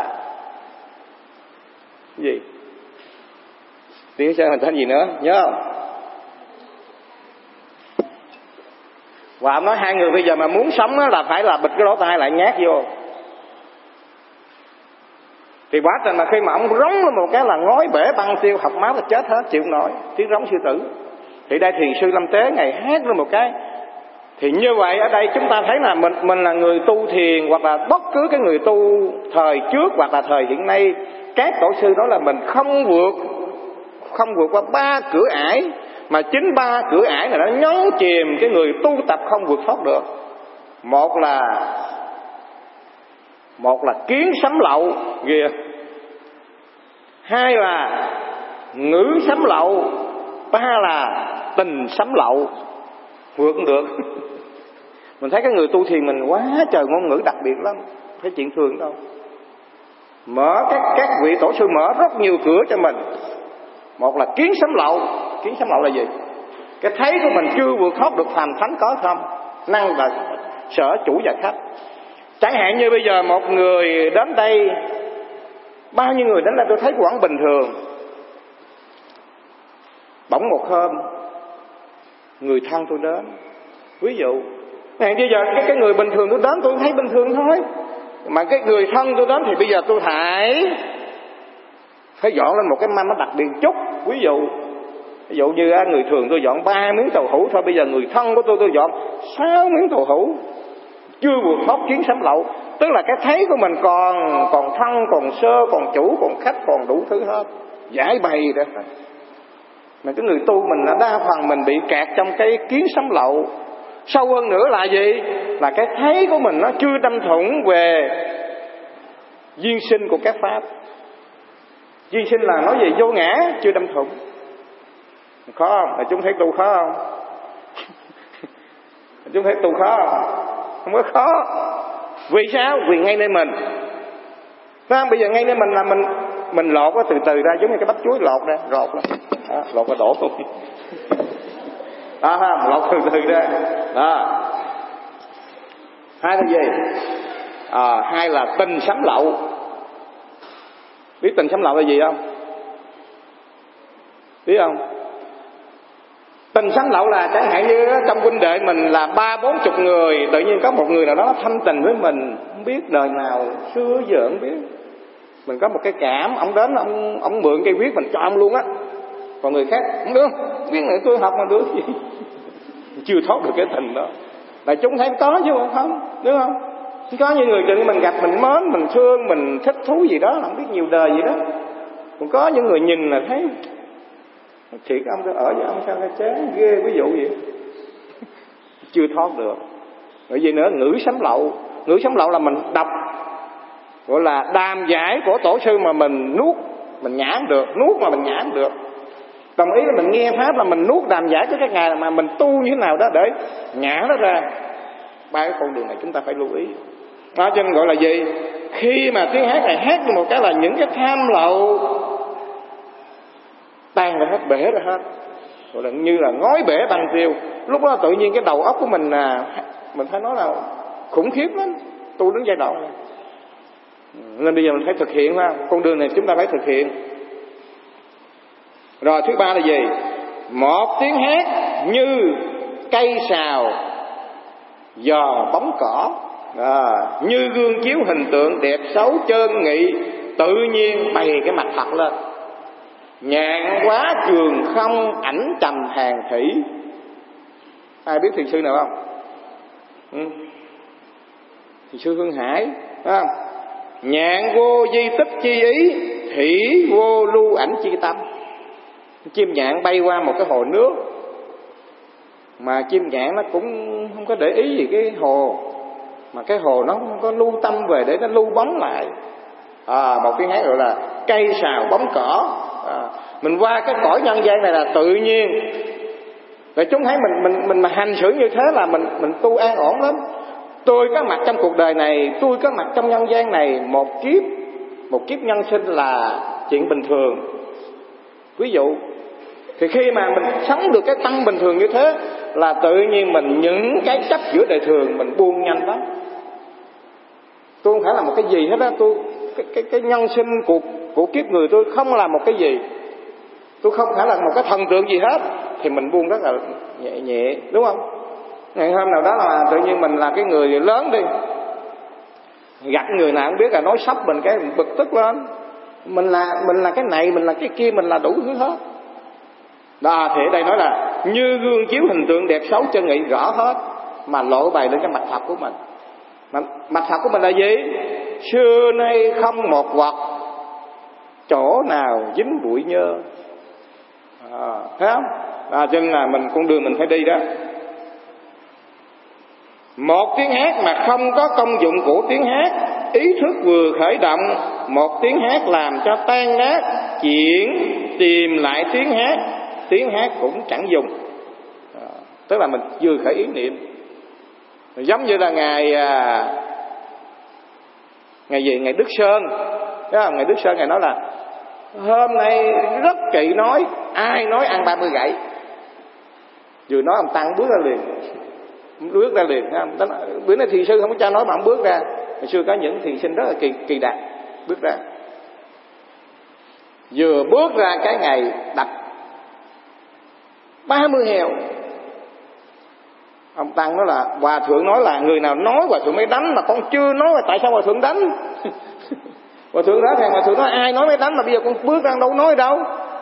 cái gì? Trương Thí Sơn hình tên gì nữa? Nhớ không? Và ông nói 2 người bây giờ mà muốn sống là phải là bịt cái lỗ tai lại nhát vô. Thì quá trình mà khi mà ông rống lên một cái là ngói bể băng tiêu, học máu là chết hết, chịu nổi tiếng rống sư tử. Thì đây Thiền sư Lâm Tế Ngài hát lên một cái. Thì như vậy ở đây chúng ta thấy là mình là người tu thiền, hoặc là bất cứ cái người tu thời trước hoặc là thời hiện nay, các tổ sư nói là mình không vượt qua 3 cửa ải, mà chính 3 cửa ải này nó nhấn chìm cái người tu tập không vượt thoát được. Một là kiến sấm lậu kìa, 2 là ngữ sấm lậu, 3 là tình sấm lậu, vượt cũng được. Mình thấy cái người tu thiền mình quá trời ngôn ngữ đặc biệt lắm, thấy chuyện thường đâu. Mở các vị tổ sư mở rất nhiều cửa cho mình. Một là kiến sấm lậu. Kiến sấm lậu là gì? Cái thấy của mình chưa vượt thoát được phàm thánh có không? Năng là sở chủ và khách. Chẳng hạn như bây giờ một người đến đây, bao nhiêu người đến đây tôi thấy vẫn bình thường. Bỗng một hôm người thân tôi đến, ví dụ bây giờ cái người bình thường tôi đến tôi thấy bình thường thôi, mà cái người thân tôi đến thì bây giờ tôi phải dọn lên một cái mâm nó đặc biệt chút. Ví dụ như người thường tôi dọn 3 miếng tàu hũ thôi, bây giờ người thân của tôi dọn 6 miếng tàu hũ, chưa vượt thoát kiến sấm lậu. Tức là cái thấy của mình còn thân, còn sơ, còn chủ, còn khách, còn đủ thứ hết, giải bày đó. Mà cái người tu mình đa phần mình bị kẹt trong cái kiến sấm lậu. Sâu hơn nữa là gì? Là cái thấy của mình nó chưa đâm thủng về duyên sinh của các pháp. Duyên sinh là nói về vô ngã, chưa đâm thủng. Khó không? Là chúng thấy tu khó không? Chúng thấy tu khó không? Không có khó. Vì sao? Vì ngay nơi mình. Phải không? Bây giờ ngay nơi mình là mình lột nó từ từ ra, giống như cái bắp chuối lột ra, lột cái đổ luôn. Lột từ từ ra. Hai là gì? Hai là tình sấm lậu. Biết tình sấm lậu là gì không? Biết không? Tình sấm lậu là chẳng hạn như trong huynh đệ mình là 30-40 người, tự nhiên có một người nào đó thâm tình với mình, không biết đời nào xưa giờ không biết. Mình có một cái cảm, ông đến ông mượn cây viết mình cho ông luôn á. Còn người khác không được, viết này tôi học mà được gì. Chưa thoát được cái tình đó. Là chúng thấy có chứ không, đúng không? Có những người chừng mình gặp mình mến, mình thương, mình thích thú gì đó, không biết nhiều đời gì đó. Còn có những người nhìn là thấy thiệt ông tôi ở với ông sao nó chán ghê, ví dụ vậy. Chưa thoát được. Bởi vì nữa ngữ sấm lậu. Ngữ sấm lậu là mình đọc, gọi là đàm giải của tổ sư mà mình nuốt, mình nhả được, nuốt mà mình nhả được. Đồng ý là mình nghe pháp là mình nuốt đàm giải của các ngài, mà mình tu như thế nào đó để nhả nó ra. Ba cái con đường này chúng ta phải lưu ý. Đó cho nên gọi là gì? Khi mà tiếng hát này hát như một cái là những cái tham lậu tan ra hết, bể ra hết, gọi là như là ngói bể băng tiêu. Lúc đó tự nhiên cái đầu óc của mình mình phải nói là khủng khiếp lắm. Tu đến giai đoạn này nên bây giờ mình phải thực hiện ha. Con đường này chúng ta phải thực hiện. Rồi thứ ba là gì? Một tiếng hát như cây sào dò bóng cỏ, như gương chiếu hình tượng đẹp xấu trơn nghị, tự nhiên bày cái mặt thật lên. Nhạn quá trường không, ảnh trầm hàng thủy. Ai biết thiền sư nào không? Thiền sư Hương Hải, phải không? Nhạn vô di tích chi ý, thủy vô lưu ảnh chi tâm. Chim nhạn bay qua một cái hồ nước, mà chim nhạn nó cũng không có để ý gì cái hồ, mà cái hồ nó không có lưu tâm về để nó lưu bóng lại. Một tiếng hát gọi là cây sào bóng cỏ. Mình qua cái cõi nhân gian này là tự nhiên. Để chúng thấy mình mà hành xử như thế là mình tu an ổn lắm. Tôi có mặt trong cuộc đời này, tôi có mặt trong nhân gian này, một kiếp nhân sinh là chuyện bình thường. Ví dụ, thì khi mà mình sống được cái tâm bình thường như thế là tự nhiên mình những cái chấp giữa đời thường mình buông nhanh lắm. Tôi không phải là một cái gì hết đó. Cái nhân sinh của kiếp người tôi không là một cái gì. Tôi không phải là một cái thần tượng gì hết. Thì mình buông rất là nhẹ, đúng không? Ngày hôm nào đó là tự nhiên mình là cái người lớn đi, gặp người nào không biết là nói sốc mình cái mình bực tức lên. Mình là cái này, mình là cái kia, mình là đủ thứ hết. Đó, thì ở đây nói là như gương chiếu hình tượng đẹp xấu chân nghị rõ hết, mà lộ bày lên cái mặt thật của mình. Mặt thật của mình là gì? Xưa nay không một vật, chỗ nào dính bụi nhơ. Thấy không? Cho nên là con đường mình phải đi đó. Một tiếng hát mà không có công dụng của tiếng hát, ý thức vừa khởi động, một tiếng hát làm cho tan nát, chuyển tìm lại tiếng hát cũng chẳng dùng. Tức là mình vừa khởi ý niệm. Giống như là ngày gì? Ngày Đức Sơn. Ngày Đức Sơn Ngài nói là hôm nay rất kỵ nói, ai nói ăn 30 gậy. Vừa nói ông Tăng bước ra liền. Bữa nay thiền sư không có cho nói mà ông bước ra. Hồi xưa có những thiền sinh rất là kỳ đạt bước ra. Vừa bước ra cái ngày đặt 30 heo. Ông Tăng nói là Hòa Thượng nói là người nào nói Hòa Thượng mới đánh, mà con chưa nói là tại sao Hòa Thượng đánh. Hòa Thượng đó thằng Hòa Thượng nói ai nói mới đánh, mà bây giờ con bước ra đâu nói đâu.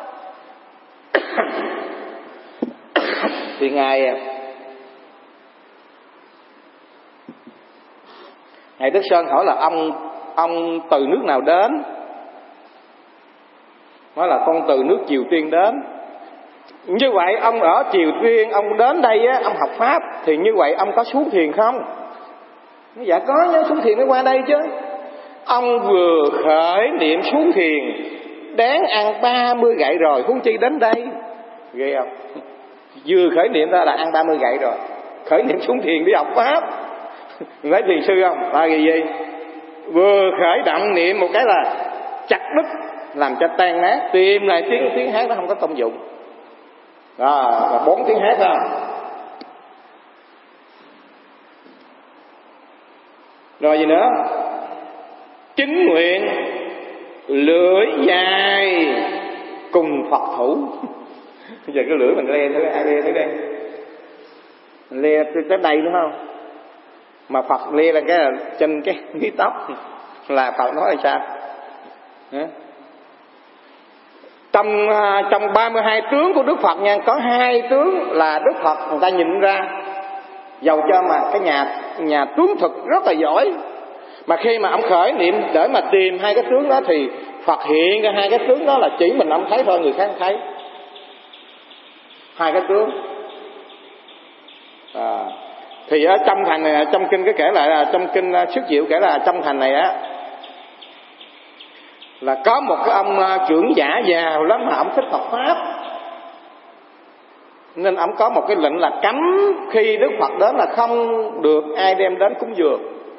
Thì Ngài Đức Sơn hỏi là ông từ nước nào đến. Nói là con từ nước Triều Tiên đến. Như vậy ông ở Triều Tiên, ông đến đây á, ông học Pháp, thì như vậy ông có xuống thiền không? Dạ có nhớ, xuống thiền mới qua đây chứ. Ông vừa khởi niệm xuống thiền, đáng ăn 30 gậy rồi, huống chi đến đây. Ghê không? Vừa khởi niệm ra là ăn 30 gậy rồi, khởi niệm xuống thiền đi học Pháp. Nói thiền sư không? Là gì? Vừa khởi động niệm một cái là chặt đứt, làm cho tan nát. Tìm lại tiếng hát nó không có công dụng. Đó, và 4 tiếng hát đó. Rồi gì nữa? Chính nguyện lưỡi dài cùng Phật thủ. Bây giờ cái lưỡi mình le thử, ai le thử đây? Mình le tới đây đúng không? Mà Phật le là cái trên cái mí tóc, là Phật nói là sao? Trong 32 tướng của Đức Phật nha, có 2 tướng là Đức Phật người ta nhìn ra, dầu cho mà cái nhà tướng thực rất là giỏi, mà khi mà ông khởi niệm để mà tìm 2 cái tướng đó thì Phật hiện ra 2 cái tướng đó là chỉ mình ông thấy thôi, người khác không thấy. 2 cái tướng. Thì ở trong thành này, trong kinh cái kể lại là trong kinh Sức Diệu kể là trong thành này á, là có một cái ông trưởng giả giàu lắm mà ông thích Phật Pháp, nên ông có một cái lệnh là cấm khi Đức Phật đến là không được ai đem đến cúng dường.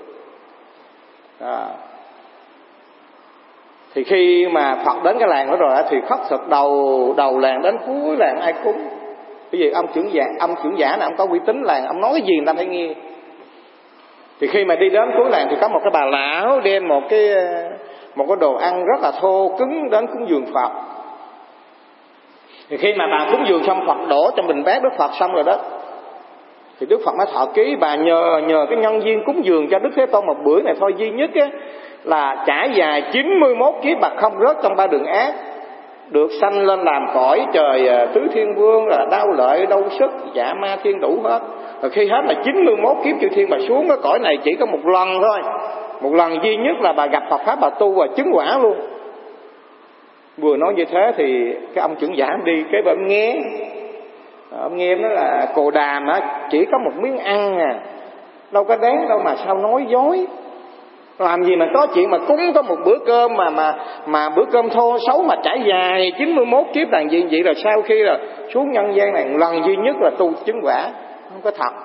Thì khi mà Phật đến cái làng đó rồi thì khất thực đầu làng đến cuối làng ai cúng. Bởi vì ông trưởng giả này ông có uy tín làng, ông nói cái gì người ta phải nghe. Thì khi mà đi đến cuối làng thì có một cái bà lão đem một cái đồ ăn rất là thô cứng đến cúng dường Phật. Thì khi mà bà cúng dường xong, Phật đổ trong bình bát Đức Phật xong rồi đó, thì Đức Phật mới thọ ký bà nhờ cái nhân viên cúng dường cho Đức Thế Tôn một bữa này thôi, duy nhất á, là trải dài 91 kiếp bà không rớt trong 3 đường ác, được sanh lên làm cõi trời tứ thiên vương, là đau lợi đau sức dạ ma thiên đủ hết. Rồi khi hết là 91 kiếp chư thiên bà xuống cái cõi này chỉ có một lần thôi, một lần duy nhất là bà gặp Phật Pháp, bà tu và chứng quả luôn. Vừa nói như thế thì cái ông trưởng giả đi kế bên ông nghe nó là Cồ Đàm á, chỉ có một miếng ăn à, đâu có đáng đâu mà sao nói dối. Làm gì mà có chuyện mà cúng có một bữa cơm mà bữa cơm thô xấu mà trải dài 91 kiếp đàn gì vậy, là sau khi là xuống nhân gian này lần duy nhất là tu chứng quả, không có thật.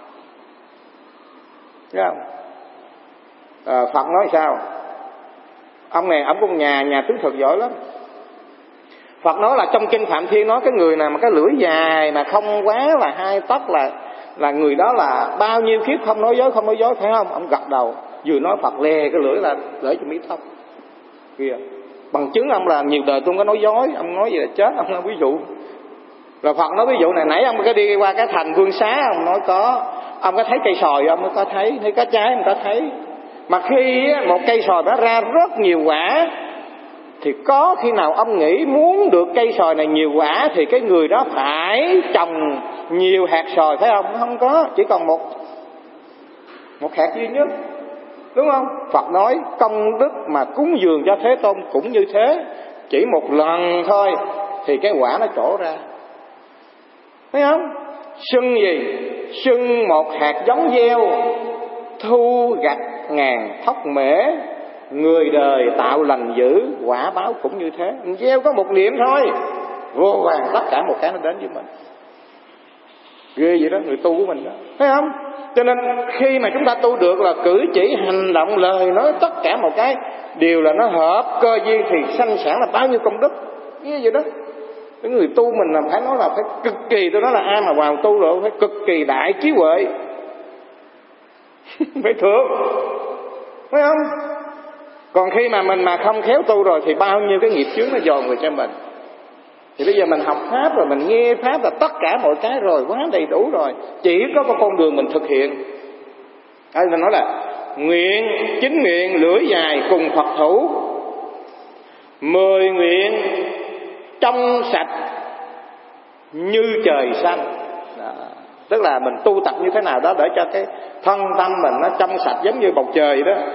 Thấy không? Phật nói sao? Ông này ông cũng nhà tướng thuật giỏi lắm. Phật nói là trong kinh Phạm Thiên nói cái người nào mà cái lưỡi dài mà không quá là 2 tấc là người đó là bao nhiêu kiếp không nói dối, phải không? Ông gật đầu, vừa nói Phật le cái lưỡi là để cho mí tóc kia, bằng chứng ông là nhiều đời tôi không có nói dối. Ông nói gì là chết, ông nói ví dụ là Phật nói ví dụ này, nãy ông có đi qua cái thành Vương Xá, ông nói có, ông có thấy cây sòi ông có thấy có trái ông có thấy, mà khi một cây sòi nó ra rất nhiều quả thì có khi nào ông nghĩ muốn được cây sòi này nhiều quả thì cái người đó phải trồng nhiều hạt sòi, phải không? Không có, chỉ còn một hạt duy nhất, đúng không? Phật nói công đức mà cúng dường cho Thế Tôn cũng như thế, chỉ một lần thôi thì cái quả nó trổ ra, thấy không? Xưng gì? Xưng một hạt giống gieo, thu gặt ngàn thóc mễ, người đời tạo lành dữ, quả báo cũng như thế. Mình gieo có một niệm thôi, vô vàn tất cả một cái nó đến với mình. Ghê vậy đó, người tu của mình đó, thấy không? Cho nên khi mà chúng ta tu được là cử chỉ, hành động, lời nói, tất cả một cái đều là nó hợp cơ duyên thì sanh sản là bao nhiêu công đức. Như vậy đó. Cái người tu mình là phải nói là phải cực kỳ, tôi nói là ai mà vào tu rồi phải cực kỳ đại trí huệ. Phải thượng, phải không? Còn khi mà mình mà không khéo tu rồi thì bao nhiêu cái nghiệp chướng nó dồn về cho mình. Thì bây giờ mình học Pháp rồi, mình nghe Pháp là tất cả mọi cái rồi, quá đầy đủ rồi. Chỉ có cái con đường mình thực hiện. Mình nói là nguyện, chính nguyện, lưỡi dài cùng Phật thủ, 10 nguyện trong sạch như trời xanh. Đó. Tức là mình tu tập như thế nào đó để cho cái thân tâm mình nó trong sạch giống như bầu trời đó.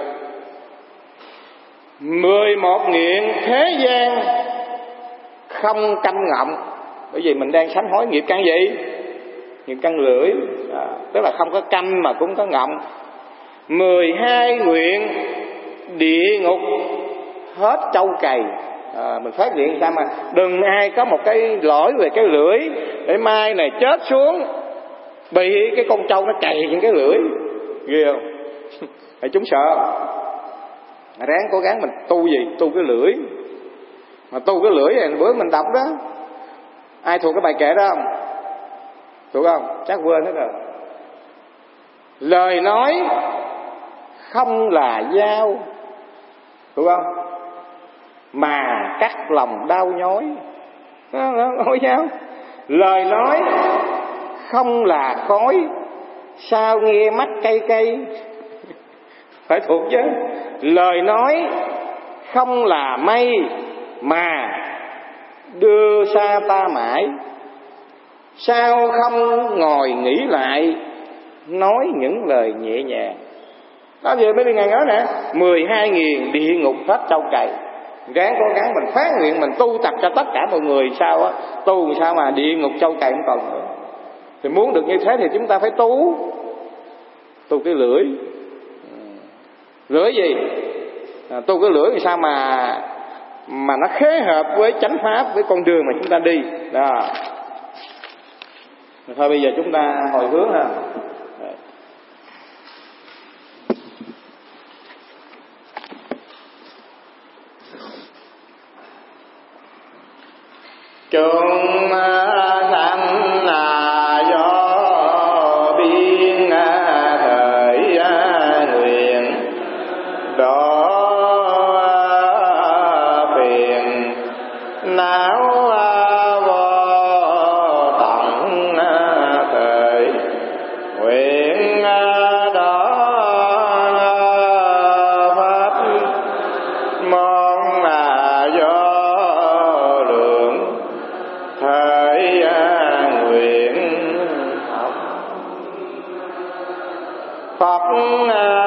11 nguyện thế gian không căm ngậm. Bởi vì mình đang sám hối nghiệp căn gì? Nghiệp căn lưỡi. Tức là không có căm mà cũng có ngậm. 12 nguyện địa ngục hết trâu cày. Mình phát hiện sao mà đừng ai có một cái lỗi về cái lưỡi để mai này chết xuống bị cái con trâu nó cày trên cái lưỡi. Ghê không? Thì chúng sợ. Ráng cố gắng mình tu gì? Tu cái lưỡi. Mà tu cái lưỡi này bữa mình đọc đó, ai thuộc cái bài kệ đó không? Thuộc không? Chắc quên hết rồi. Lời nói không là dao, thuộc không? Mà cắt lòng đau nhói. Nói sao? Lời nói không là khói, sao nghe mắt cay cay. Phải thuộc chứ. Lời nói không là mây, mà đưa xa ta mãi, sao không ngồi nghĩ lại, nói những lời nhẹ nhàng. Đó giờ mấy ngày nói nè, 12 nghiền địa ngục hết trâu cày. Ráng cố gắng mình phát nguyện, mình tu tập cho tất cả mọi người sao á, tu sao mà địa ngục trâu cày không còn nữa. Thì muốn được như thế thì chúng ta phải tu cái lưỡi. Lưỡi gì? Tu cái lưỡi thì sao mà nó khế hợp với chánh pháp, với con đường mà chúng ta đi đó. Thôi bây giờ chúng ta hồi hướng ha. Chúng sanh là do biên thời nguyện độ phiền não vô tận thời nguyện đó pháp mong là do lượng thời nguyện học Phật